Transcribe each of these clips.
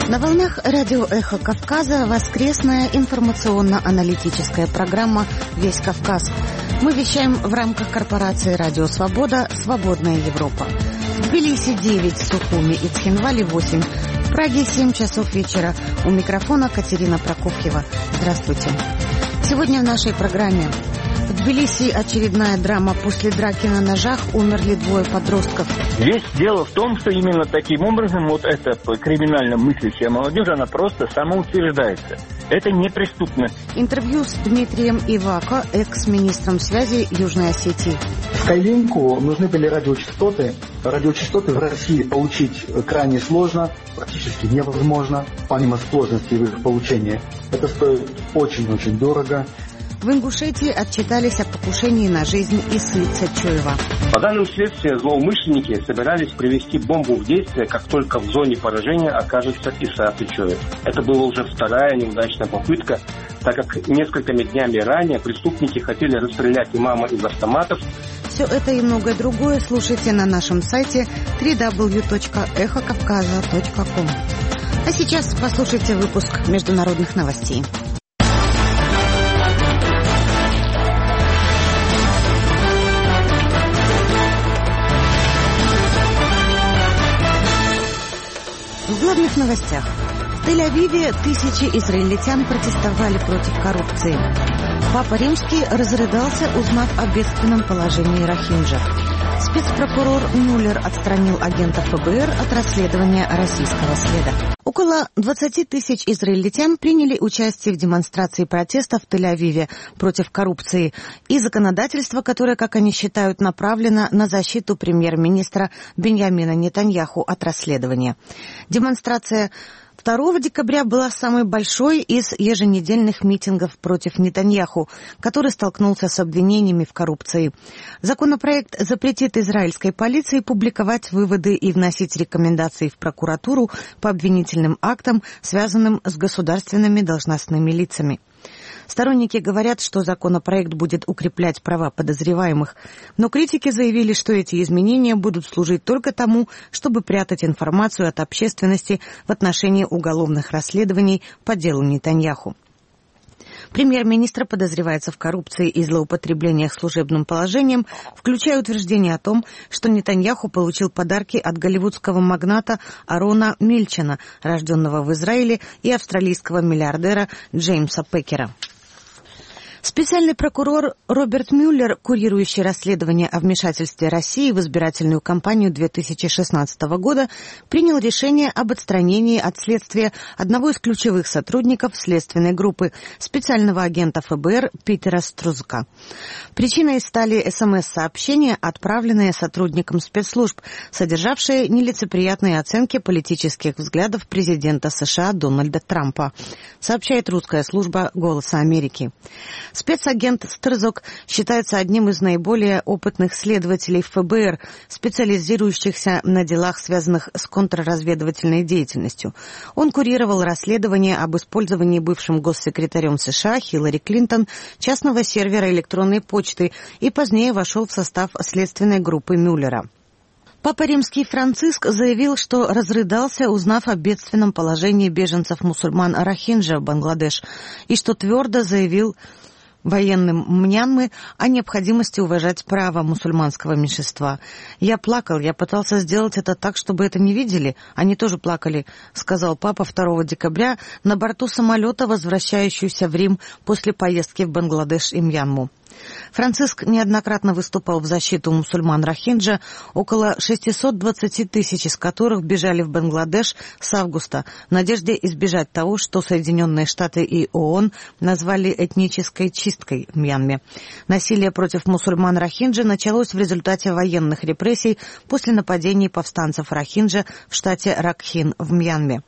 На волнах радио «Эхо Кавказа» воскресная информационно-аналитическая программа «Весь Кавказ». Мы вещаем в рамках корпорации «Радио Свобода. Свободная Европа». В Тбилиси 9, Сухуми и Цхинвале 8. В Праге 7 часов вечера. У микрофона Катерина Прокофьева. Здравствуйте. Сегодня в нашей программе: в Тбилиси очередная драма. После драки на ножах умерли 2 подростков. Весь дело в том, что именно таким образом вот эта криминально мыслящая молодежь, она просто самоутверждается. Это не преступно. Интервью с Дмитрием Ивако, экс-министром связи Южной Осетии. Skylink нужны были радиочастоты. Радиочастоты в России получить крайне сложно, практически невозможно, помимо сложности в их получении. Это стоит очень-очень дорого. В Ингушетии отчитались о покушении на жизнь Исы Цачоева. По данным следствия, злоумышленники собирались привести бомбу в действие, как только в зоне поражения окажется Иса Цачоев. Это была уже вторая неудачная попытка, так как несколькими днями ранее преступники хотели расстрелять имама из автоматов. Все это и многое другое слушайте на нашем сайте www.эхокавказа.ком. А сейчас послушайте выпуск международных новостей. В главных новостях. В Тель-Авиве тысячи израильтян протестовали против коррупции. Папа Римский разрыдался, узнав о бедственном положении Рохинджа. Спецпрокурор Мюллер отстранил агента ФБР от расследования российского следа. Около 20 тысяч израильтян приняли участие в демонстрации протеста в Тель-Авиве против коррупции и законодательства, которое, как они считают, направлено на защиту премьер-министра Биньямина Нетаньяху от расследования. Демонстрация 2 декабря была самой большой из еженедельных митингов против Нетаньяху, который столкнулся с обвинениями в коррупции. Законопроект запретит израильской полиции публиковать выводы и вносить рекомендации в прокуратуру по обвинительным актам, связанным с государственными должностными лицами. Сторонники говорят, что законопроект будет укреплять права подозреваемых, но критики заявили, что эти изменения будут служить только тому, чтобы прятать информацию от общественности в отношении уголовных расследований по делу Нетаньяху. Премьер-министр подозревается в коррупции и злоупотреблениях служебным положением, включая утверждение о том, что Нетаньяху получил подарки от голливудского магната Арона Мильчина, рожденного в Израиле, и австралийского миллиардера Джеймса Пекера. Специальный прокурор Роберт Мюллер, курирующий расследование о вмешательстве России в избирательную кампанию 2016 года, принял решение об отстранении от следствия одного из ключевых сотрудников следственной группы, специального агента ФБР Питера Струзка. Причиной стали СМС-сообщения, отправленные сотрудникам спецслужб, содержавшие нелицеприятные оценки политических взглядов президента США Дональда Трампа, сообщает русская служба «Голоса Америки». Спецагент Стрзок считается одним из наиболее опытных следователей ФБР, специализирующихся на делах, связанных с контрразведывательной деятельностью. Он курировал расследование об использовании бывшим госсекретарем США Хиллари Клинтон частного сервера электронной почты и позднее вошел в состав следственной группы Мюллера. Папа Римский Франциск заявил, что разрыдался, узнав о бедственном положении беженцев-мусульман Рохинджа в Бангладеш, и что твердо заявил военным Мьянмы о необходимости уважать право мусульманского меньшинства. «Я плакал, я пытался сделать это так, чтобы это не видели. Они тоже плакали», — сказал папа 2 декабря на борту самолета, возвращающегося в Рим после поездки в Бангладеш и Мьянму. Франциск неоднократно выступал в защиту мусульман Рохинджа, около 620 тысяч из которых бежали в Бангладеш с августа, в надежде избежать того, что Соединенные Штаты и ООН назвали этнической чисткой в Мьянме. Насилие против мусульман Рохинджа началось в результате военных репрессий после нападений повстанцев Рохинджа в штате Ракхин в Мьянме.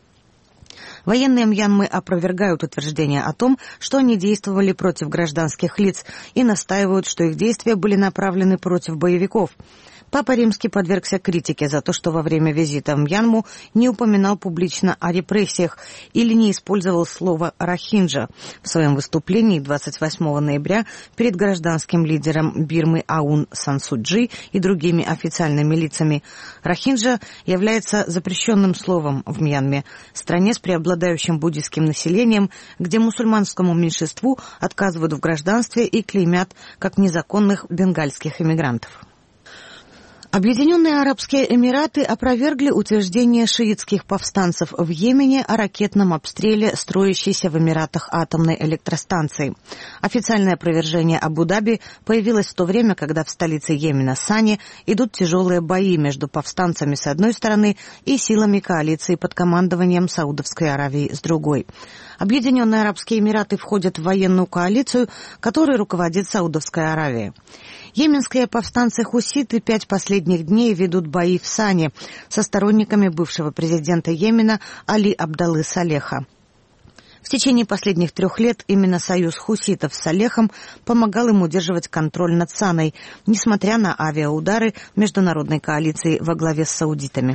Военные Мьянмы опровергают утверждение о том, что они действовали против гражданских лиц, и настаивают, что их действия были направлены против боевиков. Папа Римский подвергся критике за то, что во время визита в Мьянму не упоминал публично о репрессиях или не использовал слово «рохинджа» в своем выступлении 28 ноября перед гражданским лидером Бирмы Аун Сан Су Чжи и другими официальными лицами. Рохинджа является запрещенным словом в Мьянме, стране с преобладающим буддийским населением, где мусульманскому меньшинству отказывают в гражданстве и клеймят как незаконных бенгальских иммигрантов. Объединенные Арабские Эмираты опровергли утверждение шиитских повстанцев в Йемене о ракетном обстреле строящейся в Эмиратах атомной электростанции. Официальное опровержение Абу-Даби появилось в то время, когда в столице Йемена Сане идут тяжелые бои между повстанцами с одной стороны и силами коалиции под командованием Саудовской Аравии с другой. Объединенные Арабские Эмираты входят в военную коалицию, которой руководит Саудовская Аравия. Йеменские повстанцы-хуситы 5 последних дней ведут бои в Сане со сторонниками бывшего президента Йемена Али Абдаллы Салеха. В течение последних 3 лет именно союз хуситов с Салехом помогал им удерживать контроль над Саной, несмотря на авиаудары международной коалиции во главе с саудитами.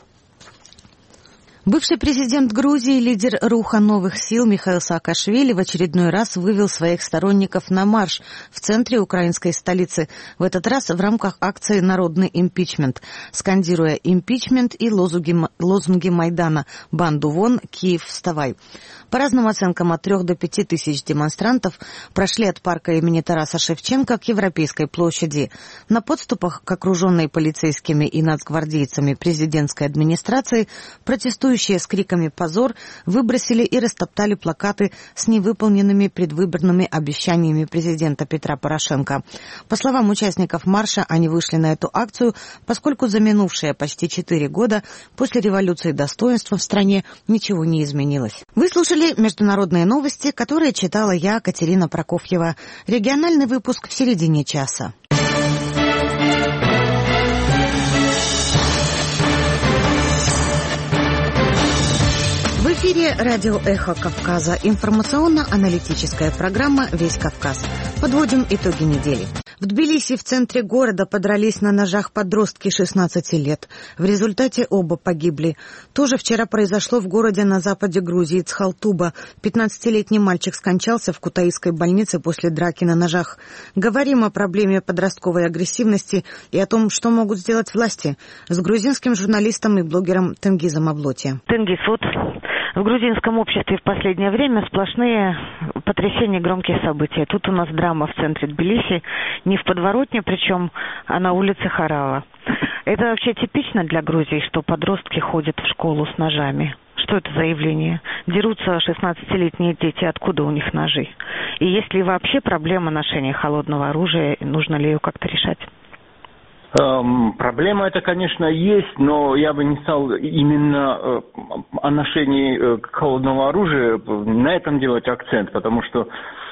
Бывший президент Грузии, лидер Руха новых сил Михаил Саакашвили в очередной раз вывел своих сторонников на марш в центре украинской столицы, в этот раз в рамках акции «Народный импичмент», скандируя импичмент и лозунги Майдана «Банду вон, Киев, вставай». По разным оценкам, от 3 до 5 тысяч демонстрантов прошли от парка имени Тараса Шевченко к Европейской площади. На подступах к окруженной полицейскими и нацгвардейцами президентской администрации протестующие с криками «Позор!» выбросили и растоптали плакаты с невыполненными предвыборными обещаниями президента Петра Порошенко. По словам участников марша, они вышли на эту акцию, поскольку за минувшие почти 4 года после революции достоинства в стране ничего не изменилось. Вы слушали международные новости, которые читала я, Катерина Прокофьева. Региональный выпуск в середине часа. В эфире радио «Эхо Кавказа». Информационно-аналитическая программа «Весь Кавказ». Подводим итоги недели. В Тбилиси, в центре города, подрались на ножах подростки 16 лет. В результате оба погибли. Тоже вчера произошло в городе на западе Грузии Цхалтуба. 15-летний мальчик скончался в Кутаисской больнице после драки на ножах. Говорим о проблеме подростковой агрессивности и о том, что могут сделать власти, с грузинским журналистом и блогером Тенгизом Аблоти. Тенгиз, вот в грузинском обществе в последнее время сплошные потрясения, громкие события. Тут у нас драма в центре Тбилиси, не в подворотне, причем, а на улице Харала. Это вообще типично для Грузии, что подростки ходят в школу с ножами? Что это за явление? Дерутся 16-летние дети, откуда у них ножи? И есть ли вообще проблема ношения холодного оружия, нужно ли ее как-то решать? Проблема эта, конечно, есть, но я бы не стал именно о ношении холодного оружия на этом делать акцент, потому что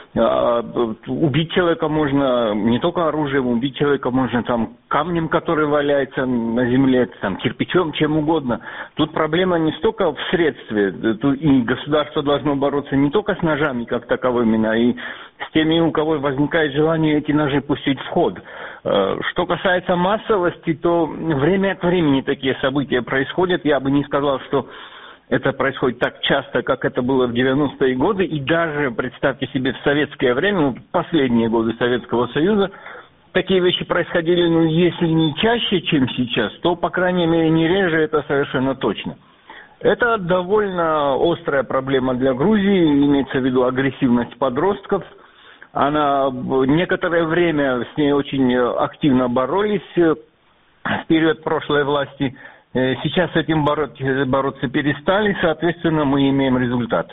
убить человека можно не только оружием, убить человека можно там камнем, который валяется на земле, там кирпичом, чем угодно. Тут проблема не столько в средстве, и государство должно бороться не только с ножами как таковыми, но и с теми, у кого возникает желание эти ножи пустить в ход. Что касается массовости, то время от времени такие события происходят. Я бы не сказал, что это происходит так часто, как это было в 90-е годы. И даже, представьте себе, в советское время, последние годы Советского Союза, такие вещи происходили, если не чаще, чем сейчас, то, по крайней мере, не реже, это совершенно точно. Это довольно острая проблема для Грузии, имеется в виду агрессивность подростков. Она некоторое время с ней очень активно боролись в период прошлой власти. Сейчас с этим бороться перестали, соответственно, мы имеем результат.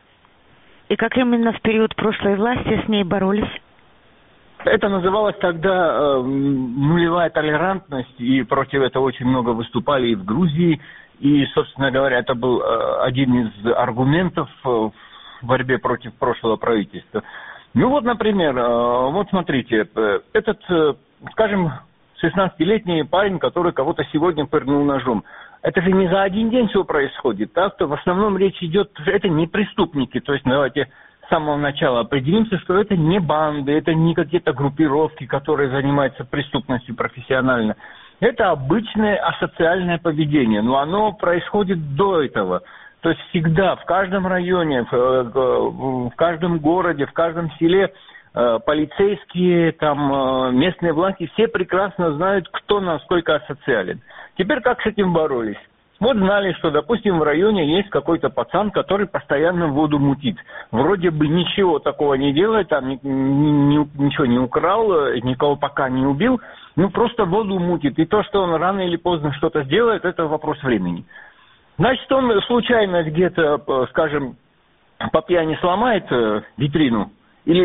И как именно в период прошлой власти с ней боролись? Это называлось тогда нулевая толерантность, и против этого очень много выступали и в Грузии. И, собственно говоря, это был один из аргументов в борьбе против прошлого правительства. Ну вот, например, вот смотрите, этот, скажем, 16-летний парень, который кого-то сегодня пырнул ножом. Это же не за один день все происходит, так что в основном речь идет, это не преступники, то есть давайте с самого начала определимся, что это не банды, это не какие-то группировки, которые занимаются преступностью профессионально. Это обычное асоциальное поведение, но оно происходит до этого. То есть всегда, в каждом районе, в каждом городе, в каждом селе полицейские, там, местные власти, все прекрасно знают, кто насколько асоциален. Теперь как с этим боролись? Вот знали, что, допустим, в районе есть какой-то пацан, который постоянно воду мутит. Вроде бы ничего такого не делает, там ничего не украл, никого пока не убил, ну просто воду мутит. И то, что он рано или поздно что-то сделает, это вопрос времени. Значит, он случайно где-то, скажем, по пьяни сломает витрину или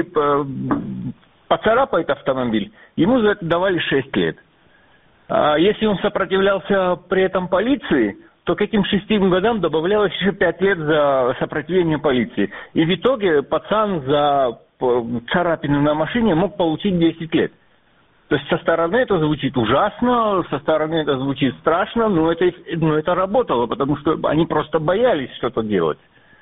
поцарапает автомобиль, ему за это давали 6 лет. А если он сопротивлялся при этом полиции, то к этим 6 годам добавлялось еще 5 лет за сопротивление полиции. И в итоге пацан за царапину на машине мог получить 10 лет. То есть со стороны это звучит ужасно, со стороны это звучит страшно, но это работало, потому что они просто боялись что-то делать.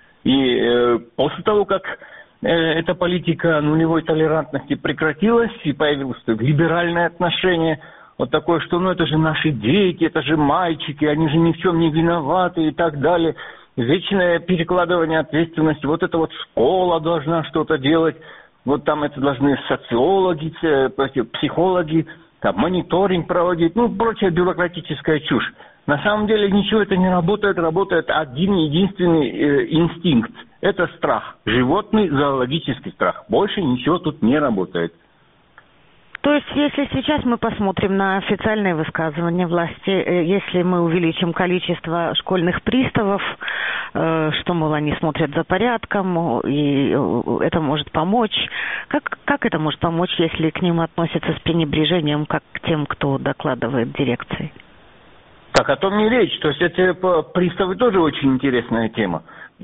И после того, как эта политика нулевой толерантности прекратилась, и появилось либеральное отношение, вот такое, что ну это же наши дети, это же мальчики, они же ни в чем не виноваты и так далее. Вечное перекладывание ответственности, вот это вот школа должна что-то делать, вот там это должны социологи, психологи, там мониторинг проводить, ну прочая бюрократическая чушь. На самом деле ничего это не работает, работает один единственный инстинкт. Это страх, животный зоологический страх. Больше ничего тут не работает. То есть, если сейчас мы посмотрим на официальные высказывания власти, если мы увеличим количество школьных приставов, что, мол, они смотрят за порядком, и это может помочь. Как это может помочь, если к ним относятся с пренебрежением, как к тем, кто докладывает дирекции? Так о том не речь. То есть, эти приставы тоже очень интересная тема.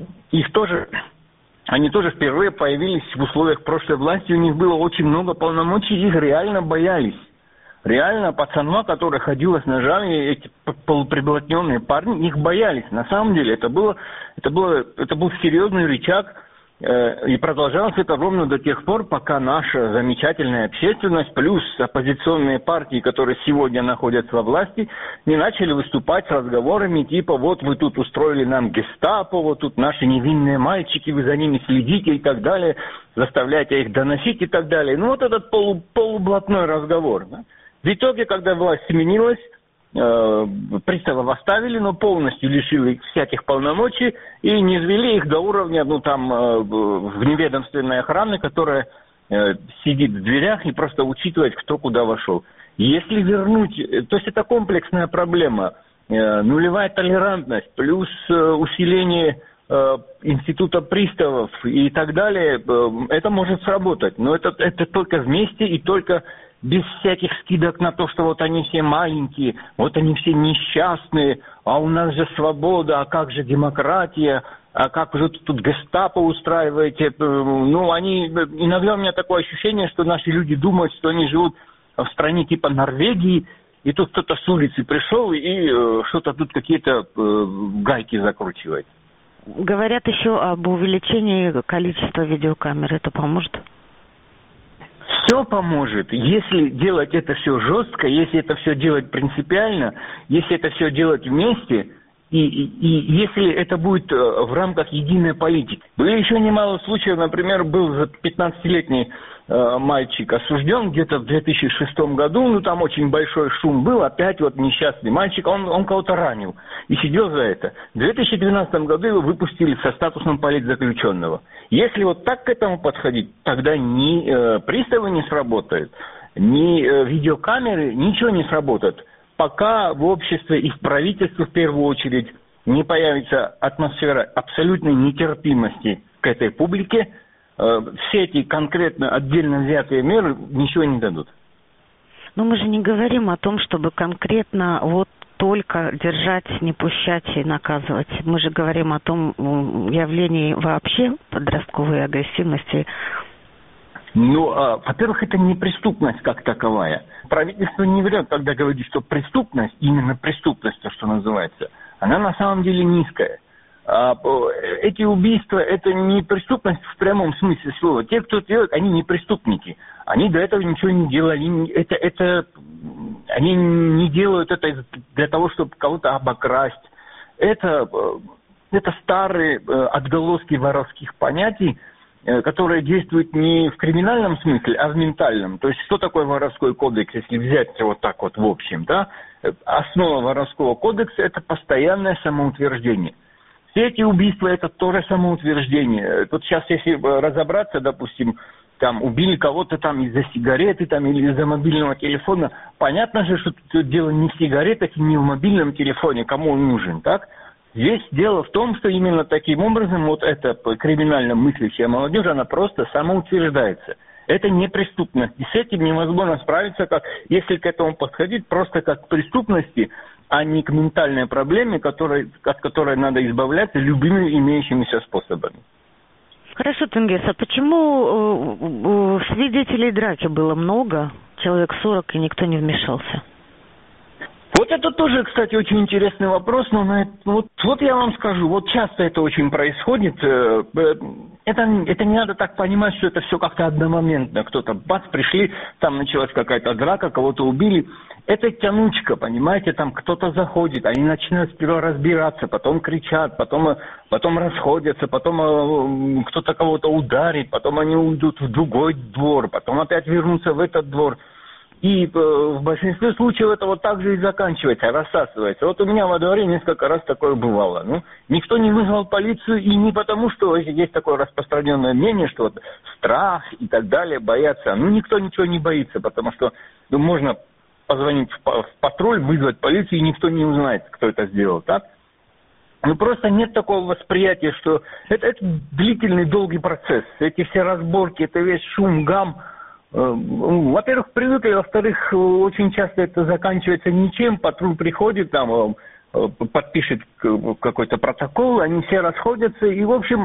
Они тоже впервые появились в условиях прошлой власти, у них было очень много полномочий, их реально боялись. Реально пацана, который ходил с ножами, эти полуприблотненные парни, их боялись. На самом деле это был серьезный рычаг, и продолжалось это ровно до тех пор, пока наша замечательная общественность, плюс оппозиционные партии, которые сегодня находятся во власти, не начали выступать с разговорами типа вот вы тут устроили нам гестапо, вот тут наши невинные мальчики, вы за ними следите и так далее, заставляете их доносить и так далее. Ну вот этот полублатной разговор. Да? В итоге, когда власть сменилась, приставов оставили, но полностью лишили их всяких полномочий и не извели их до уровня, вневедомственной охраны, которая сидит в дверях и просто учитывает, кто куда вошел. Если вернуть, то есть это комплексная проблема, нулевая толерантность, плюс усиление института приставов и так далее, это может сработать, но это только вместе и только без всяких скидок на то, что вот они все маленькие, вот они все несчастные, а у нас же свобода, а как же демократия, а как же тут гестапо устраиваете. Иногда у меня такое ощущение, что наши люди думают, что они живут в стране типа Норвегии, и тут кто-то с улицы пришел и что-то тут какие-то гайки закручивает. Говорят еще об увеличении количества видеокамер. Это поможет? Все поможет, если делать это все жестко, если это все делать принципиально, если это все делать вместе, и если это будет в рамках единой политики. Были еще немало случаев, например, был 15-летний мальчик осужден где-то в 2006 году, там очень большой шум был, опять вот несчастный мальчик, он кого-то ранил и сидел за это. В 2012 году его выпустили со статусом политзаключенного. Если вот так к этому подходить, тогда ни приставы не сработают, ни видеокамеры, ничего не сработает. Пока в обществе и в правительстве в первую очередь не появится атмосфера абсолютной нетерпимости к этой публике, все эти конкретно отдельно взятые меры ничего не дадут. Но мы же не говорим о том, чтобы конкретно вот только держать, не пущать и наказывать. Мы же говорим о том явлении вообще подростковой агрессивности. Во-первых, это не преступность как таковая. Правительство не врет, когда говорит, что преступность, именно преступность, то, что называется, она на самом деле низкая. Эти убийства – это не преступность в прямом смысле слова. Те, кто делает, они не преступники. Они до этого ничего не делали. Они не делают это для того, чтобы кого-то обокрасть. Это старые отголоски воровских понятий, которые действуют не в криминальном смысле, а в ментальном. То есть, что такое воровской кодекс, если взять вот так вот в общем, да? Основа воровского кодекса – это постоянное самоутверждение. Все эти убийства – это тоже самоутверждение. Тут сейчас, если разобраться, допустим, там убили кого-то там из-за сигареты там, или из-за мобильного телефона, понятно же, что тут дело не в сигаретах и не в мобильном телефоне, кому он нужен, так? Здесь дело в том, что именно таким образом вот эта криминально мыслящая молодежь, она просто самоутверждается. Это не преступность. И с этим невозможно справиться, если к этому подходить просто как к преступности, а не к ментальной проблеме, от которой надо избавляться любыми имеющимися способами. Хорошо, Тенгиз, а почему свидетелей драки было много, человек 40, и никто не вмешался? Вот это тоже, кстати, очень интересный вопрос, но вот я вам скажу, вот часто это очень происходит, это не надо так понимать, что это все как-то одномоментно, кто-то, бац, пришли, там началась какая-то драка, кого-то убили, это тянучка, понимаете, там кто-то заходит, они начинают сперва разбираться, потом кричат, потом расходятся, потом кто-то кого-то ударит, потом они уйдут в другой двор, потом опять вернутся в этот двор. И в большинстве случаев это вот так же и заканчивается, рассасывается. Вот у меня во дворе несколько раз такое бывало. Ну, никто не вызвал полицию, и не потому, что есть такое распространенное мнение, что вот страх и так далее, боятся. Ну, никто ничего не боится, потому что можно позвонить в патруль, вызвать полицию, и никто не узнает, кто это сделал, так? Ну, просто нет такого восприятия, что это длительный, долгий процесс. Эти все разборки, это весь шум, гам. Во-первых, привыкли, во-вторых, очень часто это заканчивается ничем, патруль приходит, там, подпишет какой-то протокол, они все расходятся, и, в общем,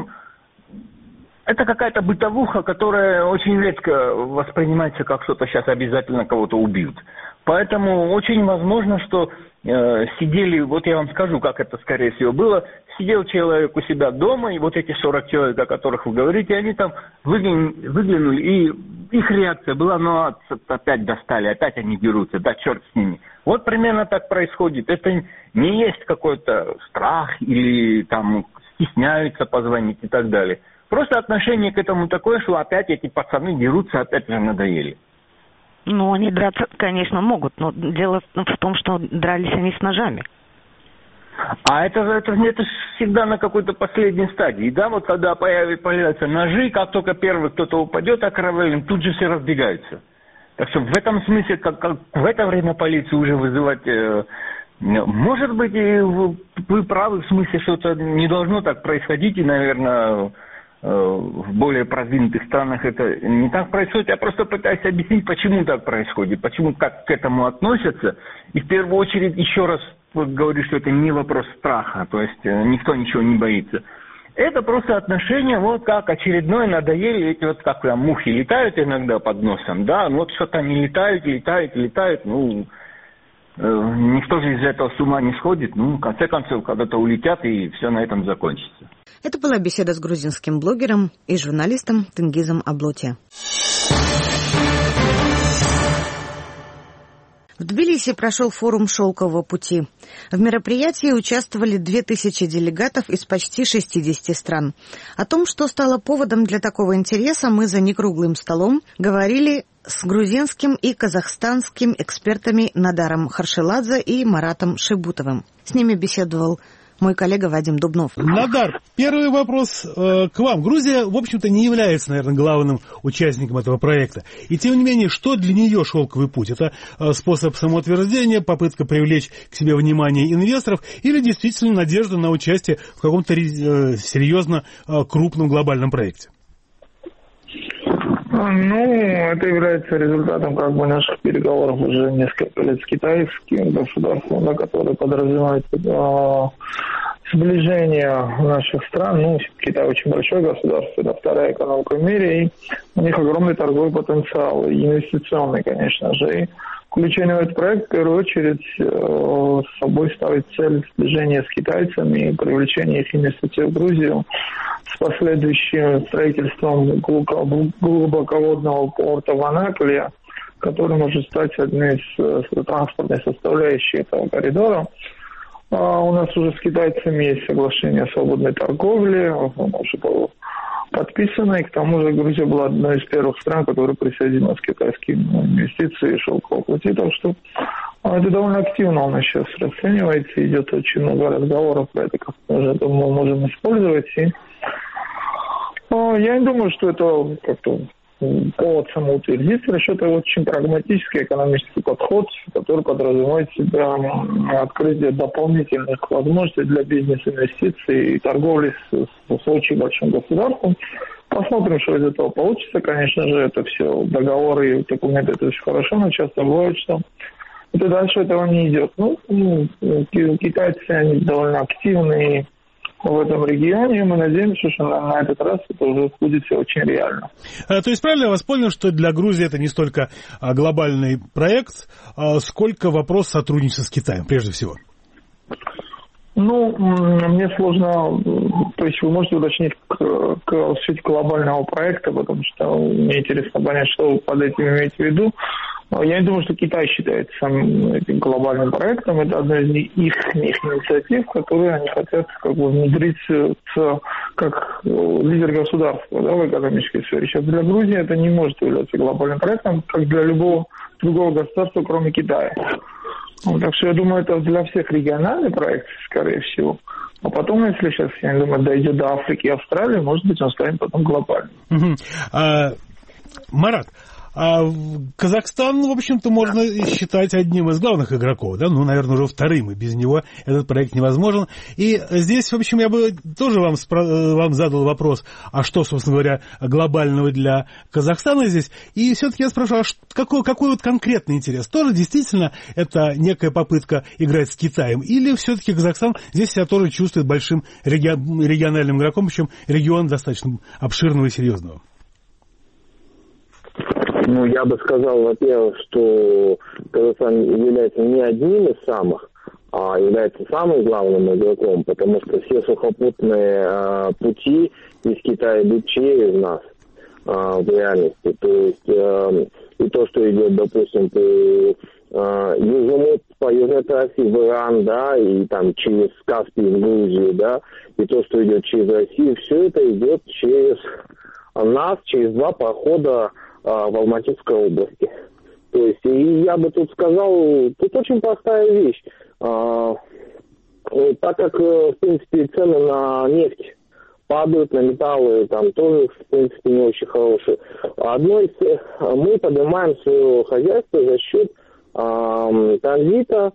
это какая-то бытовуха, которая очень редко воспринимается как что-то сейчас обязательно кого-то убьют. Поэтому очень возможно, что сидели, вот я вам скажу, как это скорее всего было, сидел человек у себя дома, и вот эти 40 человек, о которых вы говорите, они там выглянули, и их реакция была, ну, опять достали, опять они дерутся, да черт с ними. Вот примерно так происходит. Это не есть какой-то страх или там стесняются позвонить и так далее. Просто отношение к этому такое, что опять эти пацаны дерутся, опять же надоели. Ну, они драться, конечно, могут, но дело в том, что дрались они с ножами. А это всегда на какой-то последней стадии, да, вот когда появятся ножи, как только первый кто-то упадет окровавлен, тут же все разбегаются. Так что в этом смысле, как в это время полицию уже вызывать, может быть, и вы правы, в смысле, что это не должно так происходить, и, наверное, в более продвинутых странах это не так происходит. Я просто пытаюсь объяснить, почему так происходит, почему как к этому относятся. И в первую очередь, еще раз говорю, что это не вопрос страха, то есть никто ничего не боится. Это просто отношение, вот как очередное надоели, эти вот как прям мухи летают иногда под носом, да, ну вот что-то они летают, ну, никто же из этого с ума не сходит, ну, в конце концов, когда-то улетят, и все на этом закончится. Это была беседа с грузинским блогером и журналистом Тенгизом Аблоти. В Тбилиси прошел форум «Шелкового пути». В мероприятии участвовали 2000 делегатов из почти 60 стран. О том, что стало поводом для такого интереса, мы за некруглым столом говорили с грузинским и казахстанским экспертами Надаром Харшеладзе и Маратом Шибутовым. С ними беседовал мой коллега Вадим Дубнов. Надар, первый вопрос к вам. Грузия, в общем-то, не является, наверное, главным участником этого проекта. И тем не менее, что для нее шелковый путь? Это способ самоутверждения, попытка привлечь к себе внимание инвесторов или действительно надежда на участие в каком-то серьезно крупном глобальном проекте? Ну, это является результатом наших переговоров уже несколько лет с китайским государством, которое подразумевает сближение наших стран. Ну, Китай очень большое государство, это вторая экономика в мире, и у них огромный торговый потенциал, и инвестиционный, конечно же. И включение в этот проект, в первую очередь, с собой ставит цель сближения с китайцами и привлечения их инвестиций в Грузию с последующим строительством глубоководного порта в Анаполе, который может стать одной из транспортной составляющей этого коридора. У нас уже с китайцами есть соглашение о свободной торговле, оно уже было подписано, и к тому же Грузия была одной из первых стран, которая присоединилась к китайским инвестициям и шелковому пути, так что это довольно активно у нас сейчас расценивается, идет очень много разговоров про это, как мы можем использовать, и я не думаю, что это как-то повод самоутвердиться, это очень прагматический экономический подход, который подразумевает в себя открытие дополнительных возможностей для бизнес-инвестиций и торговли с очень большим государством. Посмотрим, что из этого получится. Конечно же, это все договоры и документы, это очень хорошо, но часто бывает, что это дальше этого не идет. Китайцы, они довольно активные в этом регионе, и мы надеемся, что на этот раз это уже будет все очень реально. То есть правильно я вас понял, что для Грузии это не столько глобальный проект, сколько вопрос сотрудничества с Китаем, прежде всего? Мне сложно, то есть вы можете уточнить суть глобального проекта, потому что мне интересно понять, что вы под этим имеете в виду. Я не думаю, что Китай считает самым этим глобальным проектом. Это одна из их инициатив, которые они хотят внедрить как лидер государства в экономической сфере. Сейчас для Грузии это не может являться глобальным проектом, как для любого другого государства, кроме Китая. Так что я думаю, это для всех региональный проект, скорее всего. А потом, если сейчас, я думаю, дойдет до Африки и Австралии, может быть, он станет потом глобальным. Марат, Казахстан, в общем-то, можно считать одним из главных игроков, да, наверное, уже вторым, и без него этот проект невозможен. И здесь, в общем, я бы тоже вам задал вопрос, а что, собственно говоря, глобального для Казахстана здесь? И все-таки я спрашиваю, какой вот конкретный интерес? Тоже действительно это некая попытка играть с Китаем? Или все-таки Казахстан здесь себя тоже чувствует большим региональным игроком, причем регион достаточно обширного и серьезного? Я бы сказал, во-первых, что Казахстан является не одним из самых, а является самым главным игроком, потому что все сухопутные пути из Китая идут через нас в реальности. То есть и то, что идет, допустим, по южной трассе в Иран, да, и там через Каспий в Грузию, да, и то, что идет через Россию, все это идет через нас, через два прохода в Алматинской области. То есть, и я бы тут сказал, тут очень простая вещь. Так как, в принципе, цены на нефть падают, на металлы там тоже, в принципе, не очень хорошие. Мы поднимаем свое хозяйство за счет транзита,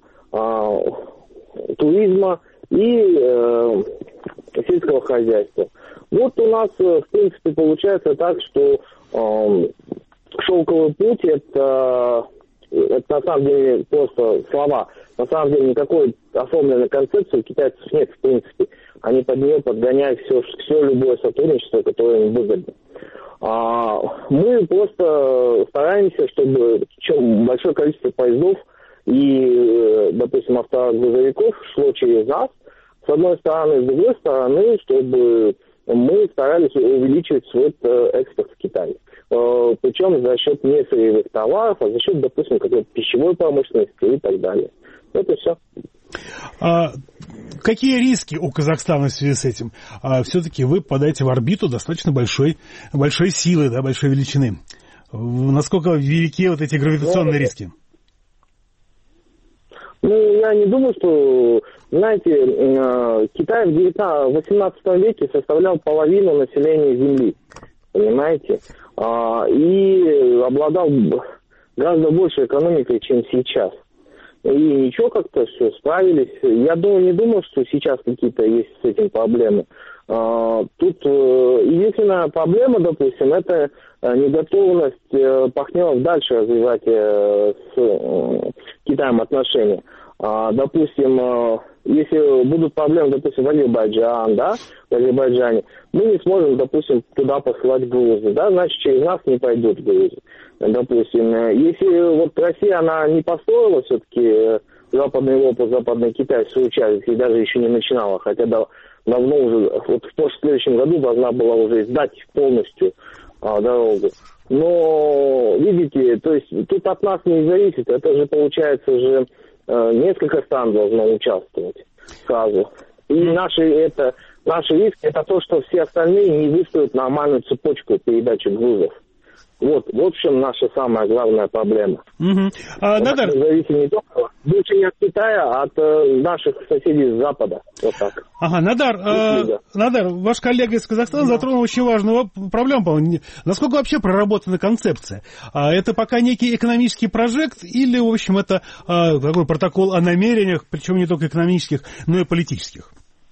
туризма и сельского хозяйства. Вот у нас, в принципе, получается так, что шелковый путь это на самом деле просто слова. На самом деле никакой оформленной концепции у китайцев нет, в принципе. Они под нее подгоняют все любое сотрудничество, которое им выгодно. Мы просто стараемся, чтобы большое количество поездов и, допустим, автогрузовиков шло через нас, с одной стороны, с другой стороны, чтобы мы старались увеличивать свой экспорт в Китай. Причем за счет не сырьевых товаров, а за счет, допустим, какой-то пищевой промышленности и так далее. Это все. Какие риски у Казахстана в связи с этим? Все-таки вы попадаете в орбиту достаточно большой силы, да, большой величины. Насколько велики вот эти гравитационные риски? Я не думаю, что, знаете, Китай в 18 веке составлял половину населения Земли, понимаете, и обладал гораздо большей экономикой, чем сейчас. И ничего, как-то все справились. Я не думаю, что сейчас какие-то есть с этим проблемы. Тут единственная проблема, допустим, это неготовность партнеров дальше развивать с Китаем отношения. Допустим, если будут проблемы, допустим, в Азербайджане, мы не сможем, допустим, туда посылать грузы, да, значит, через нас не пойдут грузы. Допустим, если вот Россия, она не построила все-таки Западную Европу, Западный Китай в свою часть, и даже еще не начинала, хотя давно уже, вот в следующем году должна была уже сдать полностью дорогу. Но, видите, то есть тут от нас не зависит. Это же, получается, несколько стран должно участвовать сразу. И наши риски это то, что все остальные не выстроят нормальную цепочку передачи грузов. Вот в чем наша самая главная проблема. Надар... Мы зависим не только больше не от Китая, а от наших соседей с Запада. Вот так. Надар, ваш коллега из Казахстана затронул очень важную проблему, по-моему. Насколько вообще проработана концепция? Это пока некий экономический прожект или, в общем, это такой протокол о намерениях, причем не только экономических, но и политических?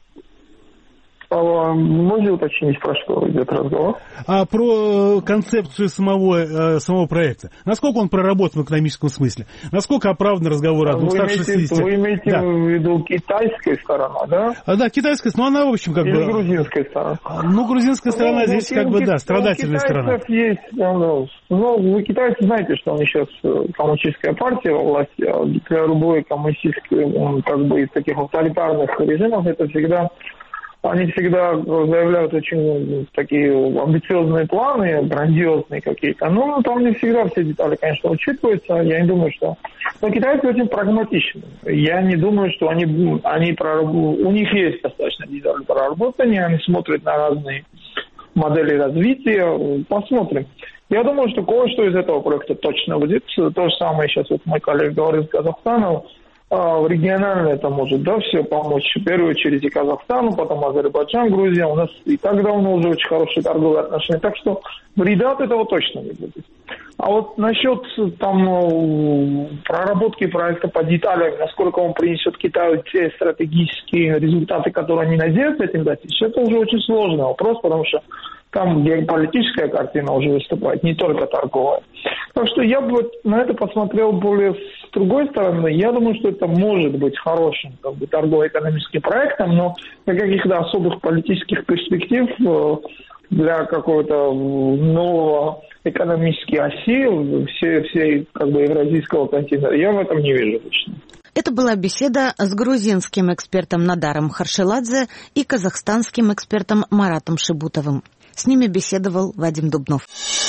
Можно уточнить, про что идет разговор? Про концепцию самого проекта. Насколько он проработан в экономическом смысле? Насколько оправдан разговор о 260... Вы имеете в виду китайская сторона, да? Да, китайская, но она, в общем, как бы... Или грузинская сторона? Грузинская сторона здесь, страдательная сторона. Есть, вы китайцы знаете, что они сейчас коммунистическая партия во власти, а для любой коммунистической, из таких авторитарных режимов это всегда... Они всегда заявляют очень такие амбициозные планы, грандиозные какие-то. Но там не всегда все детали, конечно, учитываются. Я не думаю, что... Но китайцы очень прагматичны. Я не думаю, что у них есть достаточно деталей проработания. Они смотрят на разные модели развития. Посмотрим. Я думаю, что кое-что из этого проекта точно будет. То же самое сейчас мой коллега говорит из Казахстана. Регионально это может, все помочь. В первую очередь и Казахстану, потом Азербайджан, Грузия. У нас и так давно уже очень хорошие торговые отношения. Так что вреда от этого точно не будет. А вот насчет проработки проекта по деталям, насколько он принесет Китаю те стратегические результаты, которые они надеются этим достичь, это уже очень сложный вопрос, потому что там геополитическая картина уже выступает, не только торговая. Так что я бы на это посмотрел более с другой стороны. Я думаю, что это может быть хорошим торгово-экономическим проектом, но каких-то особых политических перспектив для какого-то нового экономической оси всей евразийского континента я в этом не вижу лично. Это была беседа с грузинским экспертом Надаром Харшеладзе и казахстанским экспертом Маратом Шибутовым. С ними беседовал Вадим Дубнов.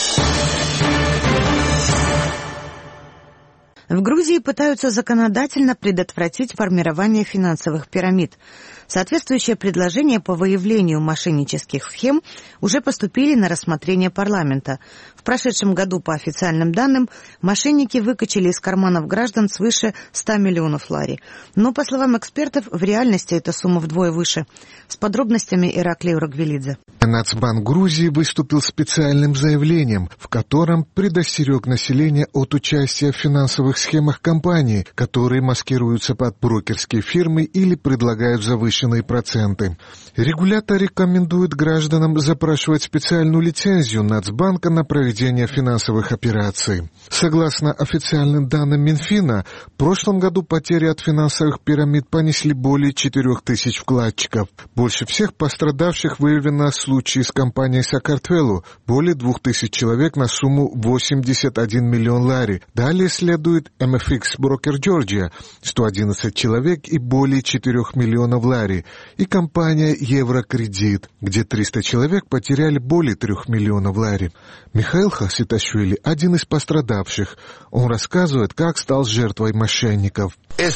В Грузии пытаются законодательно предотвратить формирование финансовых пирамид. Соответствующие предложения по выявлению мошеннических схем уже поступили на рассмотрение парламента. В прошедшем году, по официальным данным, мошенники выкачали из карманов граждан свыше 100 миллионов лари. Но, по словам экспертов, в реальности эта сумма вдвое выше. С подробностями Ираклий Урагвелидзе. Нацбанк Грузии выступил специальным заявлением, в котором предостерег население от участия в финансовых схемах компаний, которые маскируются под брокерские фирмы или предлагают завышенные проценты. Регулятор рекомендует гражданам запрашивать специальную лицензию Нацбанка на проведение финансовых операций. Согласно официальным данным Минфина, в прошлом году потери от финансовых пирамид понесли более 4000 вкладчиков. Больше всех пострадавших выявлено случаи с компанией Сакартвелу, более 2000 человек на сумму 81 миллион лари. Далее следует MFX Broker Georgia, 111 человек и более 4 миллионов лари, и компания Еврокредит, где 300 человек потеряли более 3 миллионов лари. Михаил Хаситашвили – один из пострадавших. Он рассказывает, как стал жертвой мошенников.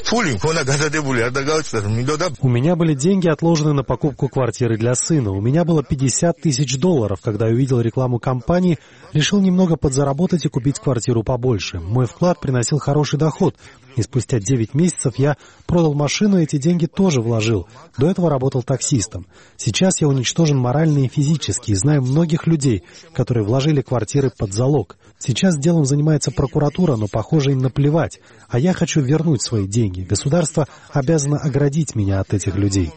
У меня были деньги, отложены на покупку квартиры для сына. У меня было $50 тысяч. Когда я увидел рекламу компании, решил немного подзаработать и купить квартиру побольше. Мой вклад приносил хороший доход. И спустя 9 месяцев я продал машину и эти деньги тоже вложил. До этого работал таксистом. Сейчас я уничтожен морально и физически, и знаю многих людей, которые вложили квартиры под залог. Сейчас делом занимается прокуратура, но, похоже, им наплевать. А я хочу вернуть свои деньги. Государство обязано оградить меня от этих людей.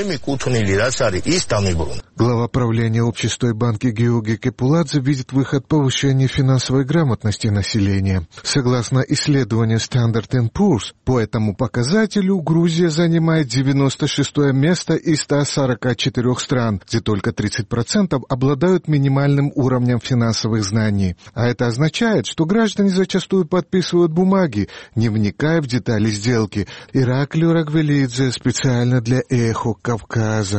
Глава правления общества и банки Георгий Кепуладзе видит выход в повышение финансовой грамотности населения. Согласно исследованию Standard & Poor's, по этому показателю Грузия занимает 96-е место из 144 стран, где только 30% обладают минимальным уровнем финансовых знаний. А это означает, что граждане зачастую подписывают бумаги, не вникая в детали сделки. Ираклий Урагвелидзе специально для «Эхо Кавказа».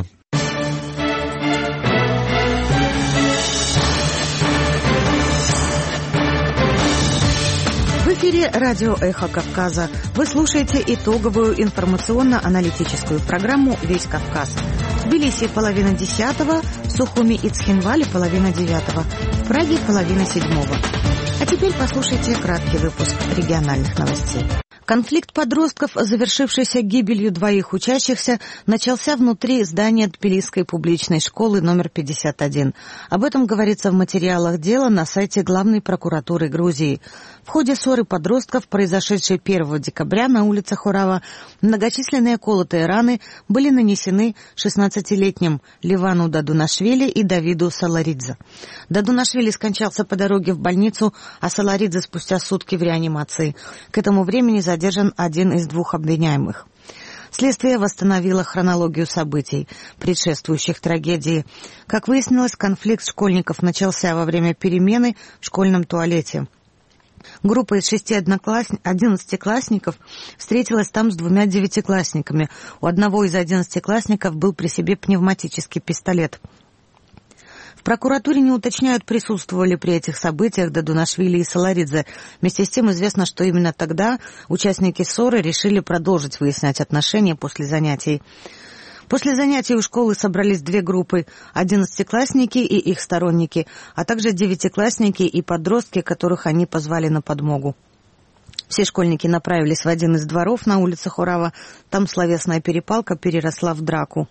эфире радио «Эхо Кавказа». Вы слушаете итоговую информационно-аналитическую программу «Весь Кавказ». В Тбилиси 9:30, в Сухуми и Цхинвале 8:30, в Праге 6:30. А теперь послушайте краткий выпуск региональных новостей. Конфликт подростков, завершившийся гибелью 2 учащихся, начался внутри здания Тбилисской публичной школы номер 51. Об этом говорится в материалах дела на сайте Главной прокуратуры Грузии. В ходе ссоры подростков, произошедшей 1 декабря на улице Хорава, многочисленные колотые раны были нанесены 16-летним Ливану Дадунашвили и Давиду Саларидзе. Дадунашвили скончался по дороге в больницу, а Саларидзе спустя сутки в реанимации. К этому времени задержан один из 2 обвиняемых. Следствие восстановило хронологию событий, предшествующих трагедии. Как выяснилось, конфликт школьников начался во время перемены в школьном туалете. Группа из 6 11-классников встретилась там с 2 девятиклассниками. У одного из 11-классников был при себе пневматический пистолет. В прокуратуре не уточняют, присутствовали при этих событиях Дадунашвили и Саларидзе. Вместе с тем известно, что именно тогда участники ссоры решили продолжить выяснять отношения после занятий. После занятий у школы собрались 2 группы – 11-классники и их сторонники, а также 9-классники и подростки, которых они позвали на подмогу. Все школьники направились в один из дворов на улице Хорава. Там словесная перепалка переросла в драку.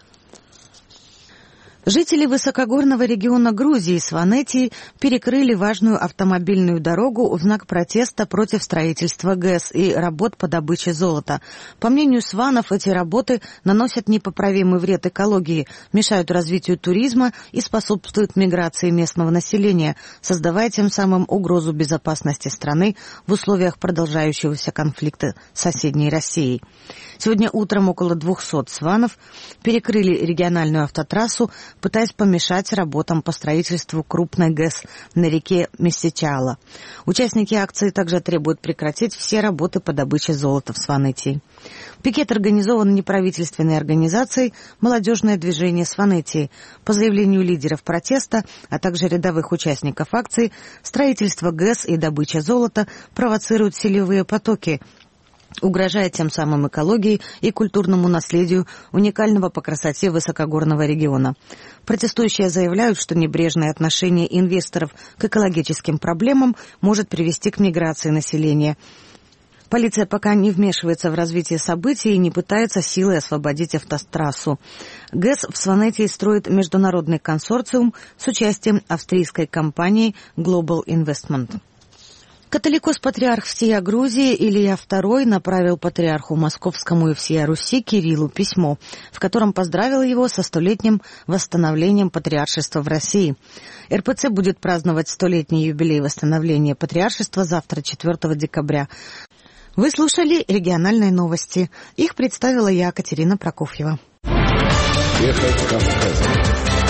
Жители высокогорного региона Грузии Сванетии перекрыли важную автомобильную дорогу в знак протеста против строительства ГЭС и работ по добыче золота. По мнению сванов, эти работы наносят непоправимый вред экологии, мешают развитию туризма и способствуют миграции местного населения, создавая тем самым угрозу безопасности страны в условиях продолжающегося конфликта с соседней Россией. Сегодня утром около 200 сванов перекрыли региональную автотрассу, пытаясь помешать работам по строительству крупной ГЭС на реке Мессичала. Участники акции также требуют прекратить все работы по добыче золота в Сванетии. Пикет организован неправительственной организацией «Молодежное движение Сванетии». По заявлению лидеров протеста, а также рядовых участников акции, строительство ГЭС и добыча золота провоцируют селевые потоки, угрожая тем самым экологии и культурному наследию уникального по красоте высокогорного региона. Протестующие заявляют, что небрежное отношение инвесторов к экологическим проблемам может привести к миграции населения. Полиция пока не вмешивается в развитие событий и не пытается силой освободить автотрассу. ГЭС в Сванетии строит международный консорциум с участием австрийской компании Global Investment. Католикос-патриарх всея Грузии Илья II направил патриарху Московскому и всея Руси Кириллу письмо, в котором поздравил его со 100-летним восстановлением патриаршества в России. РПЦ будет праздновать 100-летний юбилей восстановления патриаршества завтра, 4 декабря. Вы слушали региональные новости. Их представила я, Катерина Прокофьева. Эхо Кавказа.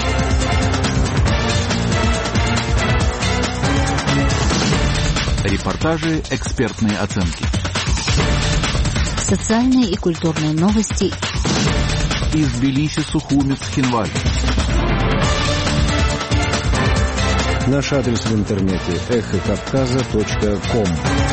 Репортажи, экспертные оценки. Социальные и культурные новости. Из Тбилиси, Сухуми, Цхинваль. Наш адрес в интернете эхокавказа.ком.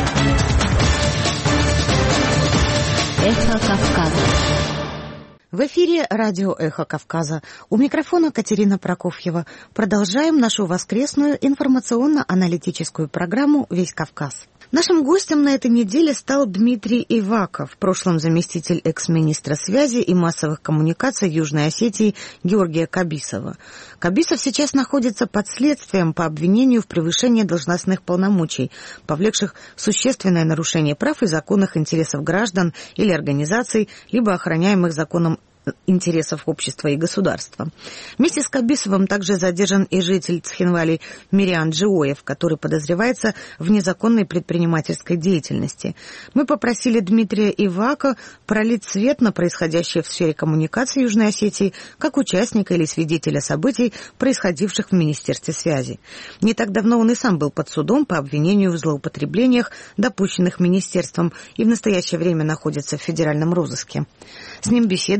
Эхо Кавказа. В эфире радио «Эхо Кавказа». У микрофона Катерина Прокофьева. Продолжаем нашу воскресную информационно-аналитическую программу «Весь Кавказ». Нашим гостем на этой неделе стал Дмитрий Иваков, в прошлом заместитель экс-министра связи и массовых коммуникаций Южной Осетии Георгия Кабисова. Кабисов сейчас находится под следствием по обвинению в превышении должностных полномочий, повлекших существенное нарушение прав и законных интересов граждан или организаций, либо охраняемых законом интересов общества и государства. Вместе с Кабисовым также задержан и житель Цхинвали Мириан Джиоев, который подозревается в незаконной предпринимательской деятельности. Мы попросили Дмитрия Ивака пролить свет на происходящее в сфере коммуникации Южной Осетии как участника или свидетеля событий, происходивших в Министерстве связи. Не так давно он и сам был под судом по обвинению в злоупотреблениях, допущенных министерством, и в настоящее время находится в федеральном розыске. С ним беседует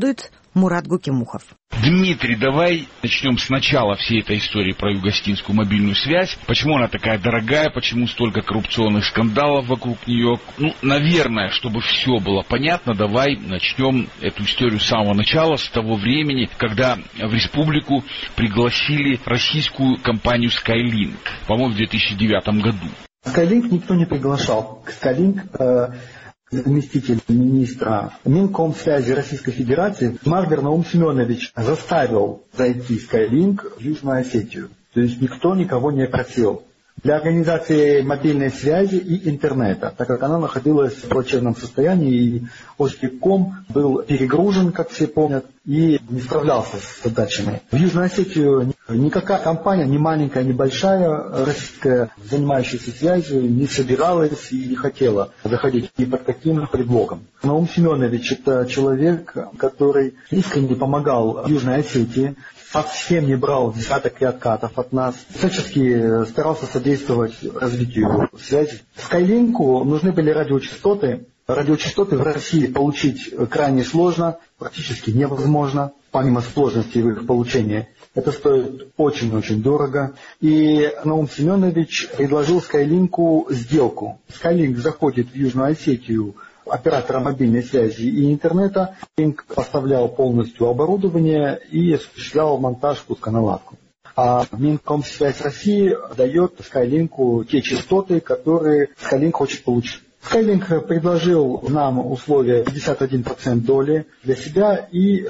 Мурат Гукимухов. Дмитрий, давай начнем сначала всей этой истории про югостинскую мобильную связь. Почему она такая дорогая, почему столько коррупционных скандалов вокруг нее? Наверное, чтобы все было понятно, давай начнем эту историю с самого начала, с того времени, когда в республику пригласили российскую компанию Skylink, по-моему, в 2009 году. Skylink никто не приглашал. Skylink заместитель министра Минкомсвязи Российской Федерации Маргар Наум Семенович заставил зайти Skylink в Южную Осетию. То есть никто никого не просил. Для организации мобильной связи и интернета, так как она находилась в плачевном состоянии, и Озтелеком был перегружен, как все помнят, и не справлялся с задачами. В Южную Осетию никакая компания, ни маленькая, ни большая, российская, занимающаяся связью, не собиралась и не хотела заходить ни под каким предлогом. Наум Семенович – это человек, который искренне помогал Южной Осетии, совсем не брал десяток и откатов от нас, всячески старался содействовать развитию связи. Skylink нужны были радиочастоты. Радиочастоты в России получить крайне сложно, практически невозможно, помимо сложности в их получении. Это стоит очень-очень дорого. И Наум Семенович предложил Skylink сделку. Skylink заходит в Южную Осетию, оператора мобильной связи и интернета. Skylink поставлял полностью оборудование и осуществлял монтаж, пусконаладку. А Минкомсвязь России дает Skylink те частоты, которые Skylink хочет получить. Skylink предложил нам условия 51% доли для себя и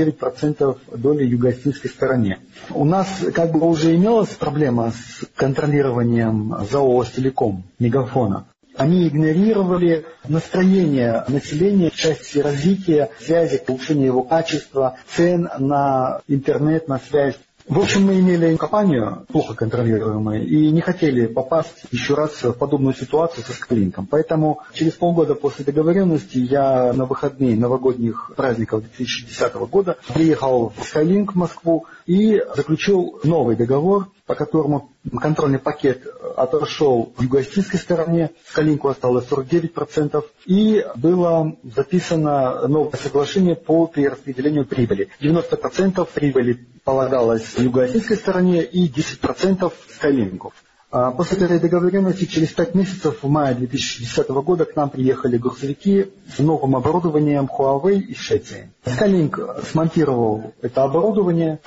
49% доли югостинской стороне. У нас как бы уже имелась проблема с контролированием ЗАО «Озтелеком», Мегафона. Они игнорировали настроение населения в части развития связи, улучшения его качества, цен на интернет, на связь. В общем, мы имели компанию, плохо контролируемую, и не хотели попасть еще раз в подобную ситуацию со Skylink. Поэтому через полгода после договоренности я на выходные новогодних праздников 2010 года приехал в Skylink в Москву и заключил новый договор, по которому контрольный пакет отошел в юго-осетинской стороне, Skylink осталось 49%, и было записано новое соглашение по перераспределению прибыли. 90% прибыли полагалось в юго-осетинской стороне и 10% Skylink. После этой договоренности через 5 месяцев, в мае 2010 года, к нам приехали грузовики с новым оборудованием Huawei из Швеции. Skylink смонтировал это оборудование,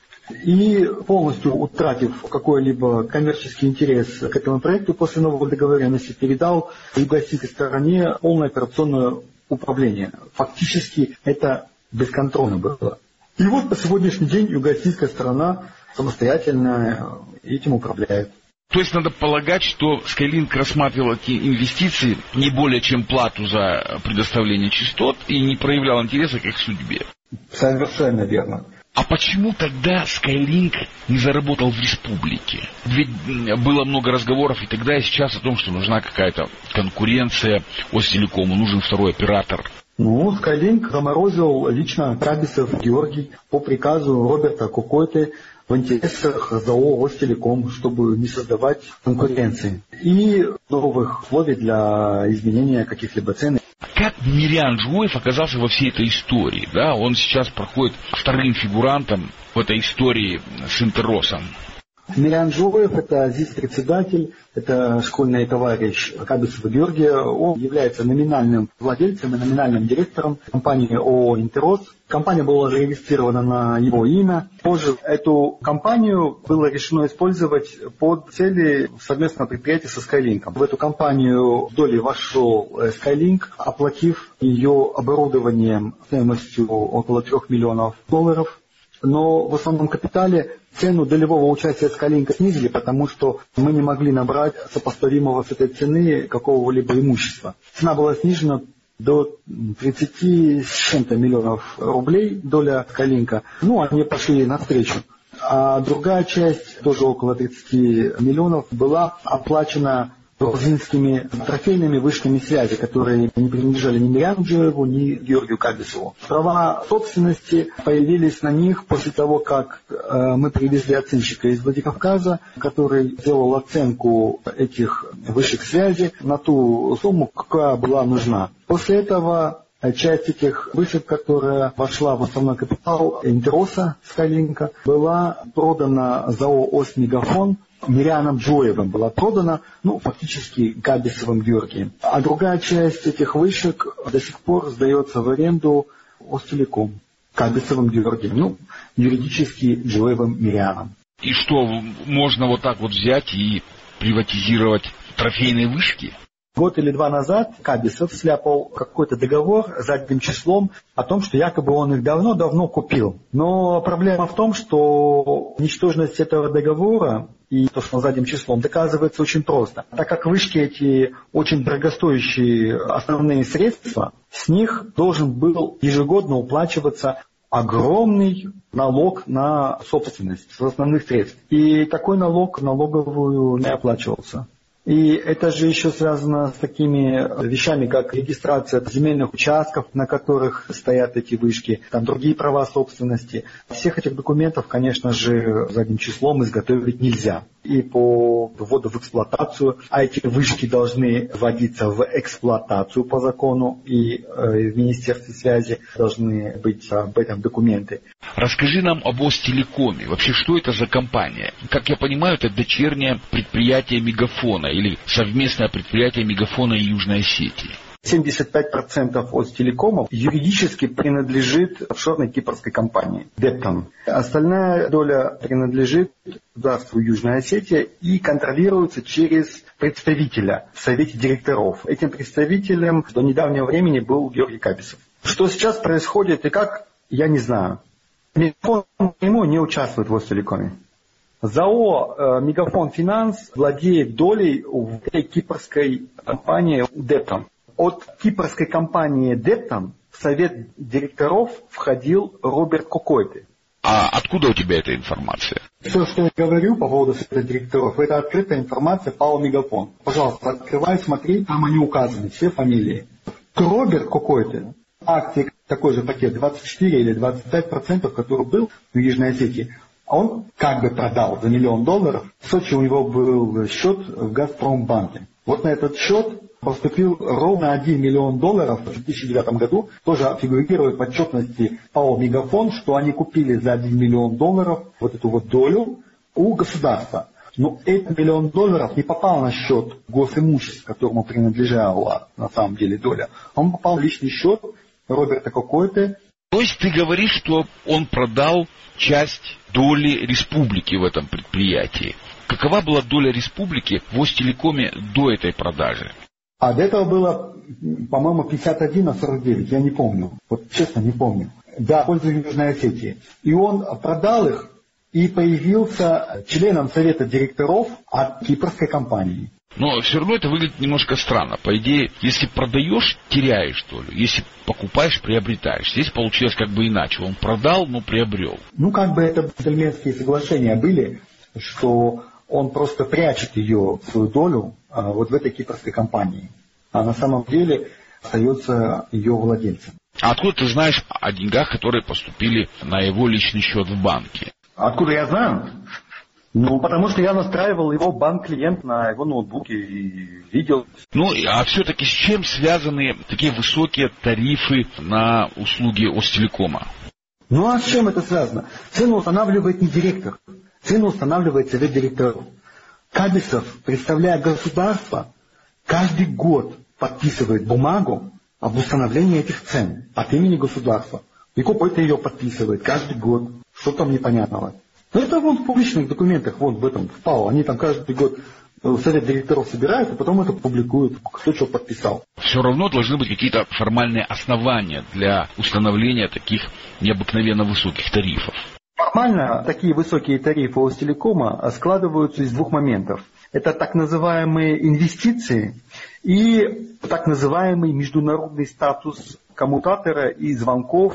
и полностью утратив какой-либо коммерческий интерес к этому проекту, после новой договоренности передал юго-осетинской стороне полное операционное управление. Фактически это бесконтрольно было. И вот по сегодняшний день юго-осетинская сторона самостоятельно этим управляет. То есть надо полагать, что Skylink рассматривал эти инвестиции не более чем плату за предоставление частот и не проявлял интереса к их судьбе. Совершенно верно. А почему тогда Skylink не заработал в республике? Ведь было много разговоров и тогда, и сейчас о том, что нужна какая-то конкуренция Озтелекому, нужен второй оператор. Skylink заморозил лично Трабисов Георгий по приказу Роберта Кукойты в интересах ЗАО Озтелеком, чтобы не создавать конкуренции и новых условий для изменения каких-либо цен. Как Мириан Джуев оказался во всей этой истории? Да? Он сейчас проходит вторым фигурантом в этой истории с Интерросом. Мириан Джуев – это ЗИС-председатель, это школьный товарищ Кабисова Георгия. Он является номинальным владельцем и номинальным директором компании ООО «Интеррос». Компания была зарегистрирована на его имя. Позже эту компанию было решено использовать под цели совместного предприятия со Skylink. В эту компанию в доли вошел Skylink, оплатив ее оборудованием стоимостью около $3 миллионов. Но в основном капитале цену долевого участия Skylink снизили, потому что мы не могли набрать сопоставимого с этой цены какого-либо имущества. Цена была снижена до 30 с чем-то миллионов рублей, доля Skylink. Они пошли навстречу. А другая часть, тоже около 30 миллионов, была оплачена грузинскими трофейными вышками связи, которые не принадлежали ни Мириану Джуеву, ни Георгию Кабисову. Права собственности появились на них после того, как мы привезли оценщика из Владикавказа, который сделал оценку этих вышек связи на ту сумму, какая была нужна. После этого Часть этих вышек, которая вошла в основной капитал Интероса Скайлинка, была продана ЗАО «Остмегафон». Мирианом Джоевым была продана, фактически Кабисовым Георгием. А другая часть этих вышек до сих пор сдается в аренду Остелеком, Кабисовым Георгием, юридически Джоевым Мирианом. И что, можно вот так вот взять и приватизировать трофейные вышки? Год или два назад Кабисов сляпал какой-то договор задним числом о том, что якобы он их давно-давно купил. Но проблема в том, что ничтожность этого договора и то, что он задним числом, доказывается очень просто. Так как вышки эти очень дорогостоящие основные средства, с них должен был ежегодно уплачиваться огромный налог на собственность с основных средств. И такой налог в налоговую не оплачивался. И это же еще связано с такими вещами, как регистрация земельных участков, на которых стоят эти вышки, там другие права собственности. Всех этих документов, конечно же, задним числом изготовить нельзя. И по вводу в эксплуатацию, а эти вышки должны вводиться в эксплуатацию по закону, и в Министерстве связи должны быть об этом документы. Расскажи нам об Остелекоме. Вообще, что это за компания? Как я понимаю, это дочернее предприятие Мегафона или совместное предприятие Мегафона и Южной Осетии. 75% Остелекома юридически принадлежит офшорной кипрской компании Дептон. Остальная доля принадлежит государству Южная Осетия и контролируется через представителя в совете директоров. Этим представителем до недавнего времени был Георгий Кабисов. Что сейчас происходит и как, я не знаю. Мегафон не участвует в Остелекоме. ЗАО «Мегафон Финанс» владеет долей в этой кипрской компании Дептон. От кипрской компании Дептон в совет директоров входил Роберт Кокойте. А откуда у тебя эта информация? Все, что я говорю по поводу совета директоров, это открытая информация ПАО «Мегафон». Пожалуйста, открывай, смотри, там они указаны, все фамилии. Роберт Кокойте, акции такой же пакет, 24 или 25%, который был в Южной Осетии, он как бы продал за $1 миллион. В Сочи у него был счет в Газпромбанке. Вот на этот счет поступил ровно $1 миллион в 2009 году. Тоже фигурирует в отчетности ПАО «Мегафон», что они купили за $1 миллион вот эту вот долю у государства. Но этот $1 миллион не попал на счет госимущества, которому принадлежала на самом деле доля. Он попал в личный счет Роберта Кокойте. То есть ты говоришь, что он продал часть доли республики в этом предприятии. Какова была доля республики в Остелекоме до этой продажи? А до этого было, по-моему, 51-49, я не помню. Вот честно не помню. Да, в пользу Южной Осетии. И он продал их и появился членом совета директоров от кипрской компании. Но все равно это выглядит немножко странно. По идее, если продаешь, теряешь долю. Если покупаешь, приобретаешь. Здесь получилось как бы иначе. Он продал, но приобрел. Как бы это джентльменские соглашения были, что он просто прячет ее, свою долю, вот в этой кипрской компании. А на самом деле остается ее владельцем. А откуда ты знаешь о деньгах, которые поступили на его личный счет в банке? Откуда я знаю? Потому что я настраивал его банк-клиент на его ноутбуке и видел. А все-таки с чем связаны такие высокие тарифы на услуги Остелекома? А с чем это связано? Цену устанавливает не директор. Цену устанавливает совет директоров. Кабисов, представляя государство, каждый год подписывает бумагу об установлении этих цен от имени государства. И Кокойте ее подписывает каждый год. Что там непонятного? Это в публичных документах, в этом, в ПАО. Они там каждый год совет директоров собирают, а потом это публикуют, кто что подписал. Все равно должны быть какие-то формальные основания для установления таких необыкновенно высоких тарифов. Формально такие высокие тарифы Остелекома складываются из двух моментов. Это так называемые инвестиции и так называемый международный статус коммутатора и звонков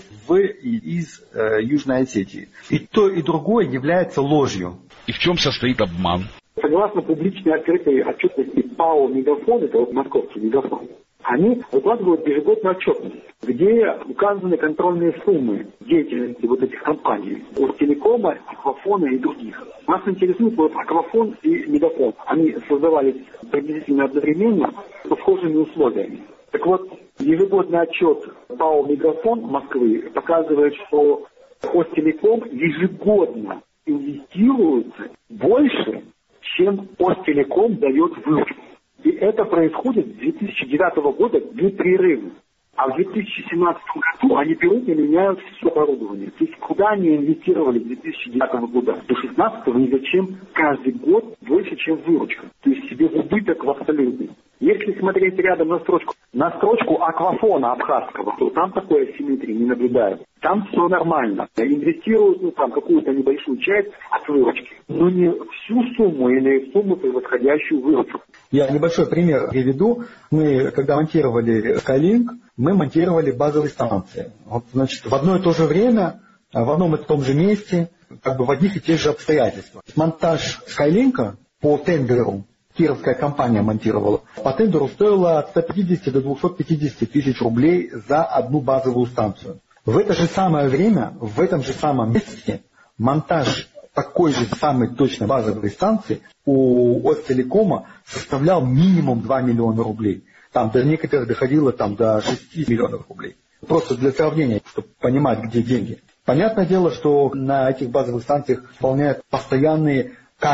из Южной Осетии. И то, и другое является ложью. И в чем состоит обман? Согласно публичной открытой отчетности ПАО «Мегафон», это московский Мегафон, они выкладывают ежегодную отчетность, где указаны контрольные суммы деятельности этих компаний, Остелекома, Аквафона и других. Нас интересует Аквафон и Мегафон. Они создавались приблизительно одновременно со схожими условиями. Так вот, ежегодный отчет ПАО «Мегафон» Москвы показывает, что Остелеком ежегодно инвестируется больше, чем Остелеком дает выручку. И это происходит с 2009 года непрерывно. А в 2017 году они берут и меняют все оборудование. То есть куда они инвестировали с 2009 года до 2016 и зачем каждый год больше, чем выручка. То есть себе в убыток в абсолютный. Если смотреть рядом на строчку аквафона абхазского, то там такой асимметрии не наблюдают. Там все нормально. Инвестируют там какую-то небольшую часть от выручки, но не всю сумму или сумму, превосходящую выручку. Я небольшой пример приведу. Мы, когда монтировали Skylink, мы монтировали базовые станции. Вот, значит, в одно и то же время, в одном и том же месте, как бы в одних и тех же обстоятельствах. Монтаж Skylink по тендеру кировская компания монтировала. По тендеру стоило от 150 до 250 тысяч рублей за одну базовую станцию. В это же самое время, в этом же самом месте, монтаж такой же самой точно базовой станции у Остелекома составлял минимум 2 миллиона рублей. Там до некоторых доходило до 6 миллионов рублей. Просто для сравнения, чтобы понимать, где деньги. Понятное дело, что на этих базовых станциях выполняют постоянные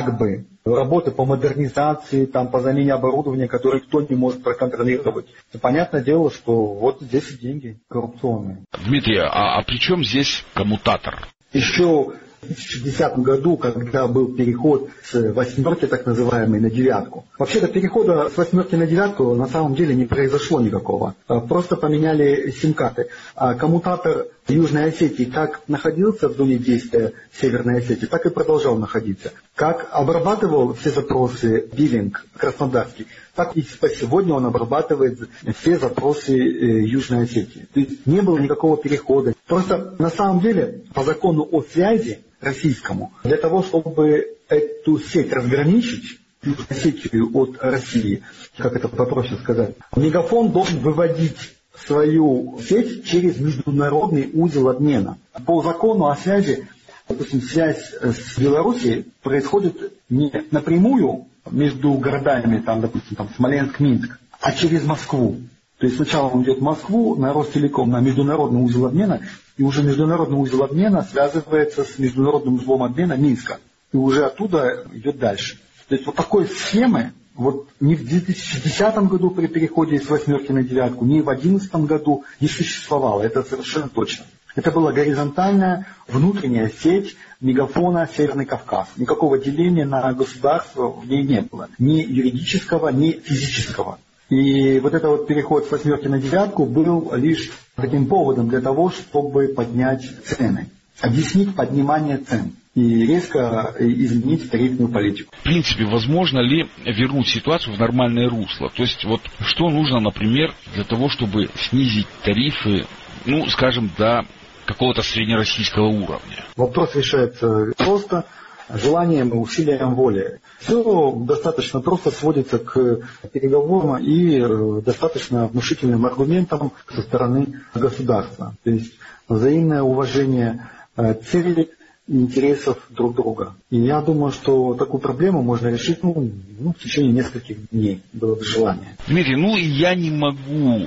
работы по модернизации, по замене оборудования, которое никто не может проконтролировать. И понятное дело, что вот здесь и деньги коррупционные. Дмитрий, а при чем здесь коммутатор? Еще в 2010 году, когда был переход с 8 так называемой на 9. Вообще-то перехода с 8 на 9 на самом деле не произошло никакого. Просто поменяли сим-карты. А коммутатор Южной Осетии как находился в зоне действия Северной Осетии, так и продолжал находиться. Как обрабатывал все запросы биллинг краснодарский, так и сегодня он обрабатывает все запросы Южной Осетии. То есть не было никакого перехода. Просто на самом деле по закону о связи российскому, для того, чтобы эту сеть разграничить, Южную Осетию от России, как это попроще сказать, Мегафон должен выводить свою сеть через международный узел обмена. По закону о связи, допустим, связь с Белоруссией происходит не напрямую между городами, допустим, Смоленск-Минск, а через Москву. То есть сначала он идет в Москву, на Ростелеком, на международный узел обмена, и уже международный узел обмена связывается с международным узлом обмена Минска. И уже оттуда идет дальше. То есть вот такой схемы ни в 2010 году при переходе с 8 на 9, ни в 2011 году не существовало. Это совершенно точно. Это была горизонтальная внутренняя сеть Мегафона Северный Кавказ. Никакого деления на государство в ней не было. Ни юридического, ни физического. И вот этот переход с 8 на 9 был лишь таким поводом для того, чтобы поднять цены. Объяснить поднимание цен. И резко изменить тарифную политику. В принципе, возможно ли вернуть ситуацию в нормальное русло? То есть, что нужно, например, для того, чтобы снизить тарифы, скажем, до какого-то среднероссийского уровня? Вопрос решается просто желанием и усилием воли. Все достаточно просто сводится к переговорам и достаточно внушительным аргументам со стороны государства. То есть взаимное уважение целей и интересов друг друга. И я думаю, что такую проблему можно решить в течение нескольких дней, было бы желание. Дмитрий, я не могу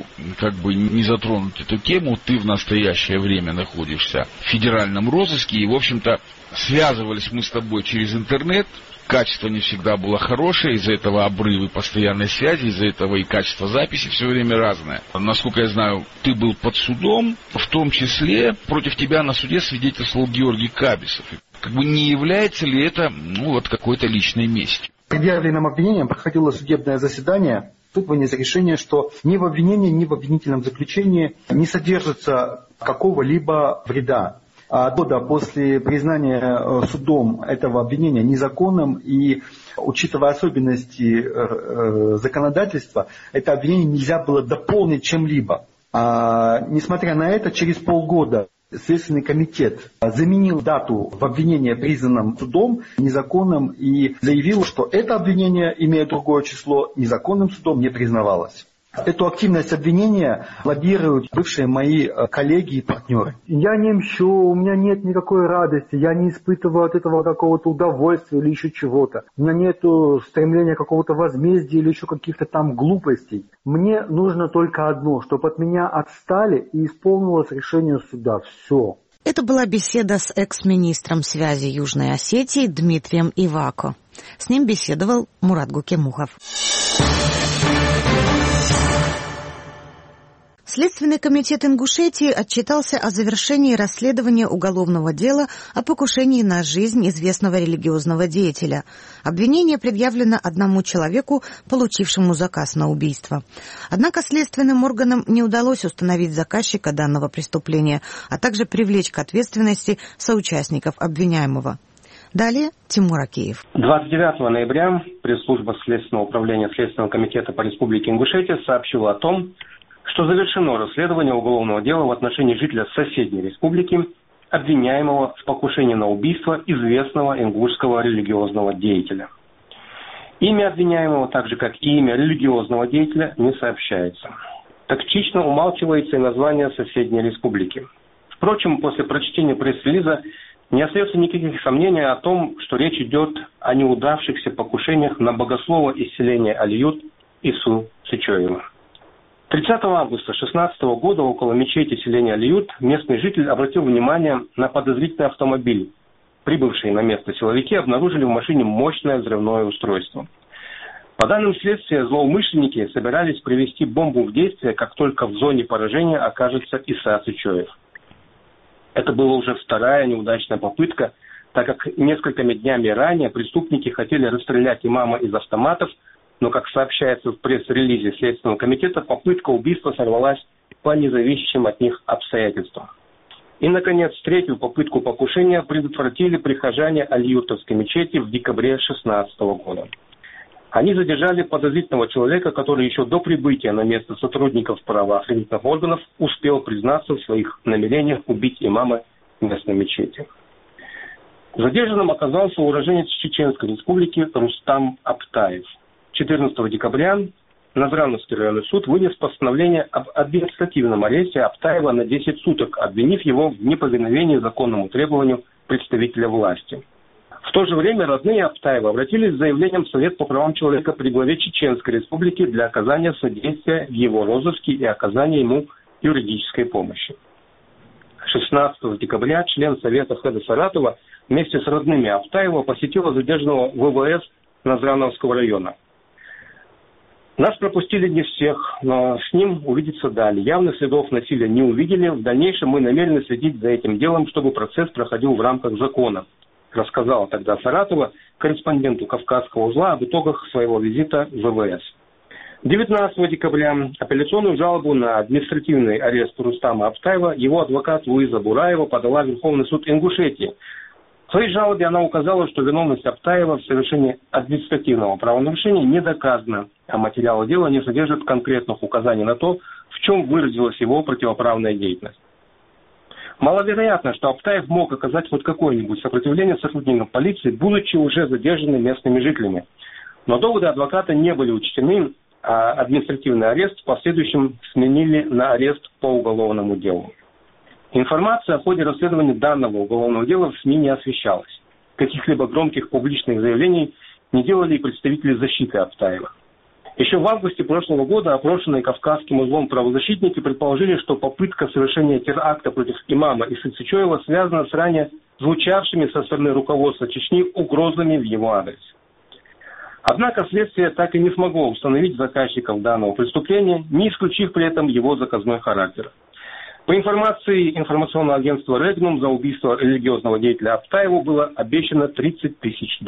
не затронуть эту тему. Ты в настоящее время находишься в федеральном розыске, и, в общем-то, связывались мы с тобой через интернет. Качество не всегда было хорошее, из-за этого обрывы постоянной связи, из-за этого и качество записи все время разное. Насколько я знаю, ты был под судом, в том числе против тебя на суде свидетельствовал Георгий Кабисов. Не является ли это какой-то личной местью? Предъявленным обвинением проходило судебное заседание. Суд вынес решение, что ни в обвинении, ни в обвинительном заключении не содержится какого-либо вреда. А года после признания судом этого обвинения незаконным и учитывая особенности законодательства, это обвинение нельзя было дополнить чем-либо. Несмотря на это, через полгода Следственный комитет заменил дату в обвинении, признанном судом, незаконным, и заявил, что это обвинение, имея другое число, незаконным судом не признавалось. Эту активность обвинения лоббируют бывшие мои коллеги и партнеры. Я не мщу, у меня нет никакой радости, я не испытываю от этого какого-то удовольствия или еще чего-то. У меня нет стремления какого-то возмездия или еще каких-то там глупостей. Мне нужно только одно, чтобы от меня отстали и исполнилось решение суда. Все. Это была беседа с экс-министром связи Южной Осетии Дмитрием Ивако. С ним беседовал Мурат Гукемухов. Следственный комитет Ингушетии отчитался о завершении расследования уголовного дела о покушении на жизнь известного религиозного деятеля. Обвинение предъявлено одному человеку, получившему заказ на убийство. Однако следственным органам не удалось установить заказчика данного преступления, а также привлечь к ответственности соучастников обвиняемого. Далее Тимур Акеев. 29 ноября пресс-служба Следственного управления Следственного комитета по Республике Ингушетия сообщила о том, что завершено расследование уголовного дела в отношении жителя соседней республики, обвиняемого в покушении на убийство известного ингушского религиозного деятеля. Имя обвиняемого, так же как и имя религиозного деятеля, не сообщается. Тактично умалчивается и название соседней республики. Впрочем, после прочтения пресс-релиза не остается никаких сомнений о том, что речь идет о неудавшихся покушениях на богослова из селения Алиют Ису Сычоева. 30 августа 2016 года около мечети селения Алиют местный житель обратил внимание на подозрительный автомобиль. Прибывшие на место силовики обнаружили в машине мощное взрывное устройство. По данным следствия, злоумышленники собирались привести бомбу в действие, как только в зоне поражения окажется Иса Сычоев. Это была уже вторая неудачная попытка, так как несколькими днями ранее преступники хотели расстрелять имама из автоматов, но, как сообщается в пресс-релизе Следственного комитета, попытка убийства сорвалась по независящим от них обстоятельствам. И, наконец, третью попытку покушения предотвратили прихожане Алиютовской мечети в декабре 2016 года. Они задержали подозрительного человека, который еще до прибытия на место сотрудников правоохранительных органов успел признаться в своих намерениях убить имама местной мечети. Задержанным оказался уроженец Чеченской республики Рустам Аптаев. 14 декабря Назрановский районный суд вынес постановление об административном аресте Аптаева на 10 суток, обвинив его в неповиновении законному требованию представителя власти. В то же время родные Аптаева обратились с заявлением в Совет по правам человека при главе Чеченской республики для оказания содействия в его розыске и оказания ему юридической помощи. 16 декабря член Совета Хэда Саратова вместе с родными Аптаева посетила задержанного ВВС Назрановского района. Нас пропустили не всех, но с ним увидеться дали. Явных следов насилия не увидели. В дальнейшем мы намерены следить за этим делом, чтобы процесс проходил в рамках закона, рассказала тогда Саратова корреспонденту Кавказского узла об итогах своего визита в ВВС. 19 декабря апелляционную жалобу на административный арест Рустама Аптаева его адвокат Луиза Бураева подала в Верховный суд Ингушетии. В своей жалобе она указала, что виновность Аптаева в совершении административного правонарушения не доказана, а материалы дела не содержат конкретных указаний на то, в чем выразилась его противоправная деятельность. Маловероятно, что Аптаев мог оказать хоть какое-нибудь сопротивление сотрудникам полиции, будучи уже задержанным местными жителями. Но доводы адвоката не были учтены, а административный арест в последующем сменили на арест по уголовному делу. Информация о ходе расследования данного уголовного дела в СМИ не освещалась. Каких-либо громких публичных заявлений не делали и представители защиты Аптаева. Еще в августе прошлого года опрошенные Кавказским узлом правозащитники предположили, что попытка совершения теракта против имама Исы Сычоева связана с ранее звучавшими со стороны руководства Чечни угрозами в его адрес. Однако следствие так и не смогло установить заказчиков данного преступления, не исключив при этом его заказной характер. По информации информационного агентства «Регнум», за убийство религиозного деятеля Аптаеву было обещано $30 тысяч.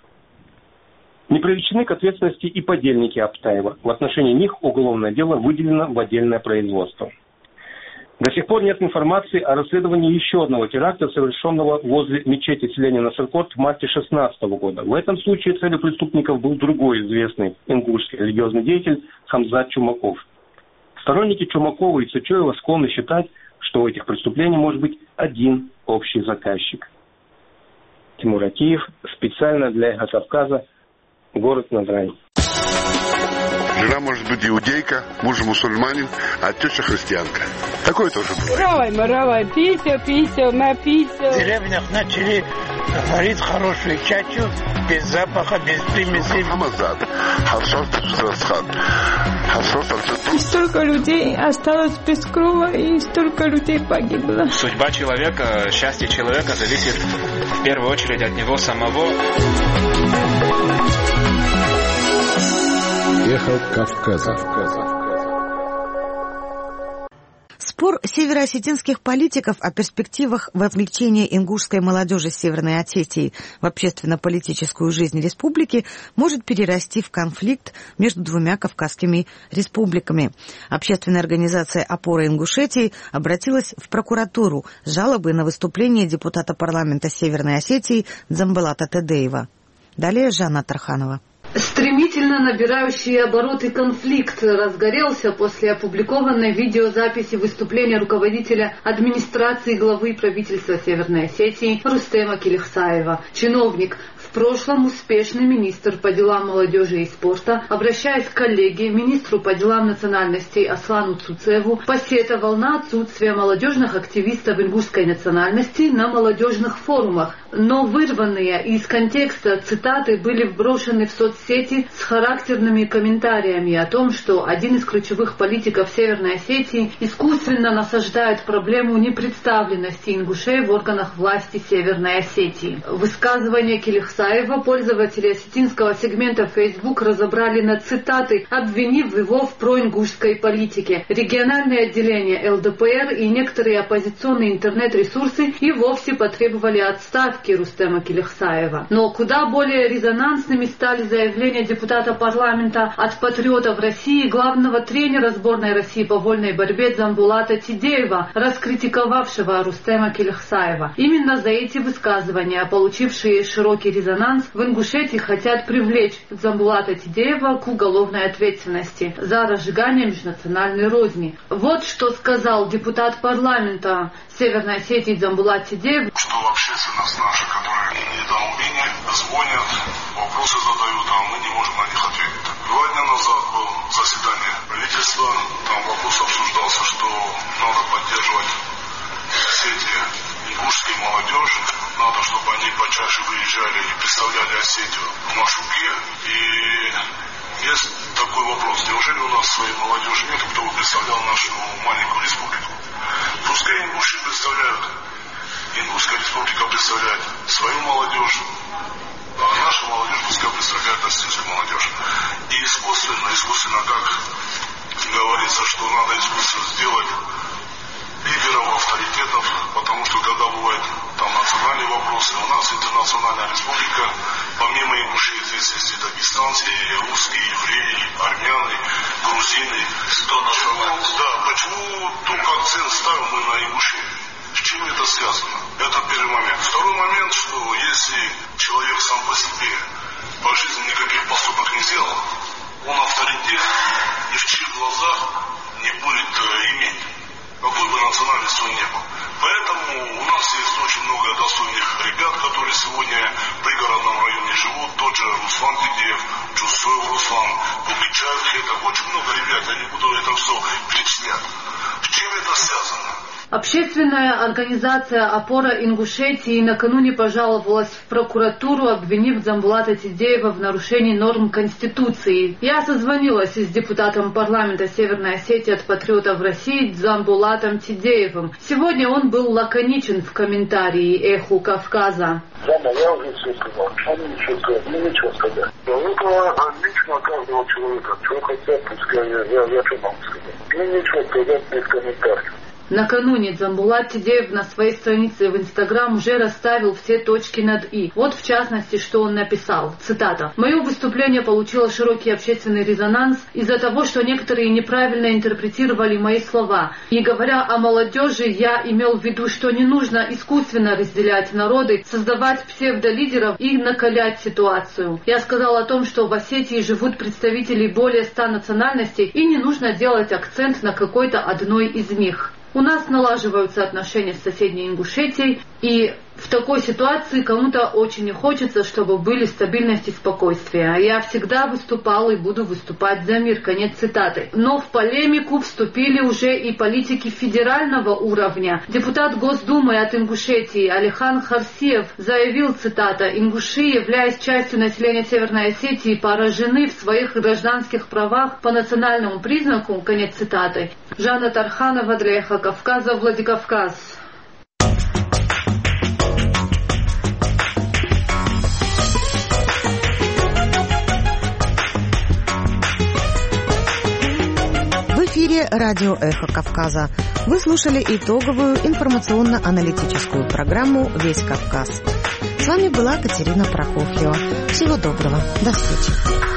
Не привлечены к ответственности и подельники Аптаева. В отношении них уголовное дело выделено в отдельное производство. До сих пор нет информации о расследовании еще одного теракта, совершенного возле мечети селения Насыркорт в марте 2016 года. В этом случае целью преступников был другой известный ингушский религиозный деятель Хамзат Чумаков. Сторонники Чумакова и Сычоева склонны считать, что у этих преступлений может быть один общий заказчик. Тимур Акеев, специально для «Эхо Кавказа», город Назрань. Жена может быть иудейка, муж мусульманин, а теща христианка. Такое тоже бывает. Маравай, пися, напися. В деревнях начали варить хорошую чачу, без запаха, без примесей. И столько людей осталось без крова, и столько людей погибло. Судьба человека, счастье человека зависит в первую очередь от него самого. Эхо Кавказа. Спор североосетинских политиков о перспективах вовлечения ингушской молодежи Северной Осетии в общественно-политическую жизнь республики может перерасти в конфликт между двумя кавказскими республиками. Общественная организация «Опора Ингушетии» обратилась в прокуратуру с жалобой на выступление депутата парламента Северной Осетии Дзамбулата Тедеева. Далее Жанна Тарханова. Стремительно набирающий обороты конфликт разгорелся после опубликованной видеозаписи выступления руководителя администрации главы правительства Северной Осетии Рустема Келихсаева. Чиновник, в прошлом успешный министр по делам молодежи и спорта, обращаясь к коллеге, министру по делам национальностей Аслану Цуцеву, посетовал на отсутствие молодежных активистов ингушской национальности на молодежных форумах. Но вырванные из контекста цитаты были вброшены в соцсети с характерными комментариями о том, что один из ключевых политиков Северной Осетии искусственно насаждает проблему непредставленности ингушей в органах власти Северной Осетии. Высказывание Келихсаева пользователи осетинского сегмента Facebook разобрали на цитаты, обвинив его в проингушской политике. Региональное отделение ЛДПР и некоторые оппозиционные интернет-ресурсы и вовсе потребовали отставки Рустема Келихсаева. Но куда более резонансными стали заявления депутата парламента от патриотов России, главного тренера сборной России по вольной борьбе Дзамбулата Тидеева, раскритиковавшего Рустема Келихсаева. Именно за эти высказывания, получившие широкий резонанс, в Ингушетии хотят привлечь Дзамбулата Тидеева к уголовной ответственности за разжигание межнациональной розни. Вот что сказал депутат парламента Северной Осетии Дзамбулат Тидеев. Что общественность наша, которая в недоумении, звонят, вопросы задают, а мы не можем на них ответить. 2 дня назад было заседание правительства, там вопрос обсуждался, что надо поддерживать все эти ингушские молодежь, надо, чтобы они почаще выезжали и представляли Осетию в Машуке. И есть такой вопрос, неужели у нас своей молодежи нет, кто бы представлял нашу маленькую республику? Пускай ингуши представляют, Ингушская республика представляет свою молодежь, а наша молодежь пускай представляет осетинскую молодежь. И искусственно, как говорится, что надо искусственно сделать лидеров, авторитетов, потому что когда бывают там национальные вопросы, у нас интернациональная республика, помимо ингушей здесь есть и дагестанцы, и русские, и евреи, и армяне, грузины. Да, почему только акцент ставим мы на ингушей? С чем это связано? Это первый момент. Второй момент, что если человек сам по себе по жизни никаких поступок не сделал, он авторитет ни в чьих глазах не будет иметь, какой бы национальностью он ни был. Поэтому у нас есть очень много достойных ребят, которые сегодня в пригородном районе живут. Тот же Руслан Тидеев, Чусоев Руслан, Бубичаев Хетов. Очень много ребят, я не буду это все перечислять. С чем это связано? Общественная организация «Опора Ингушетии» накануне пожаловалась в прокуратуру, обвинив Дзамбулата Тидеева в нарушении норм Конституции. Я созвонилась с депутатом парламента Северной Осетии от патриотов России Дзамбулатом Тидеевым. Сегодня он был лаконичен в комментарии «Эху Кавказа». Зама, я уже все сказал. Что ничего сказать? Мне ничего сказать. Это лично каждого человека. Что хотят, пускай я что могу сказать? Мне ничего сказать без комментариев. Накануне Дзамбулат Тидеев на своей странице в Инстаграм уже расставил все точки над «и». Вот в частности, что он написал. Цитата. «Мое выступление получило широкий общественный резонанс из-за того, что некоторые неправильно интерпретировали мои слова. И говоря о молодежи, я имел в виду, что не нужно искусственно разделять народы, создавать псевдолидеров и накалять ситуацию. Я сказал о том, что в Осетии живут представители более 100 национальностей и не нужно делать акцент на какой-то одной из них. У нас налаживаются отношения с соседней Ингушетией. И в такой ситуации кому-то очень не хочется, чтобы были стабильность и спокойствие. Я всегда выступала и буду выступать за мир. Конец цитаты. Но в полемику вступили уже и политики федерального уровня. Депутат Госдумы от Ингушетии Алихан Харсиев заявил, цитата, «Ингуши, являясь частью населения Северной Осетии, поражены в своих гражданских правах по национальному признаку». Конец цитаты. Жанна Тарханова для Эхо Кавказа, Владикавказ. В эфире радио «Эхо Кавказа». Вы слушали итоговую информационно-аналитическую программу «Весь Кавказ». С вами была Катерина Прокофьева. Всего доброго. До встречи.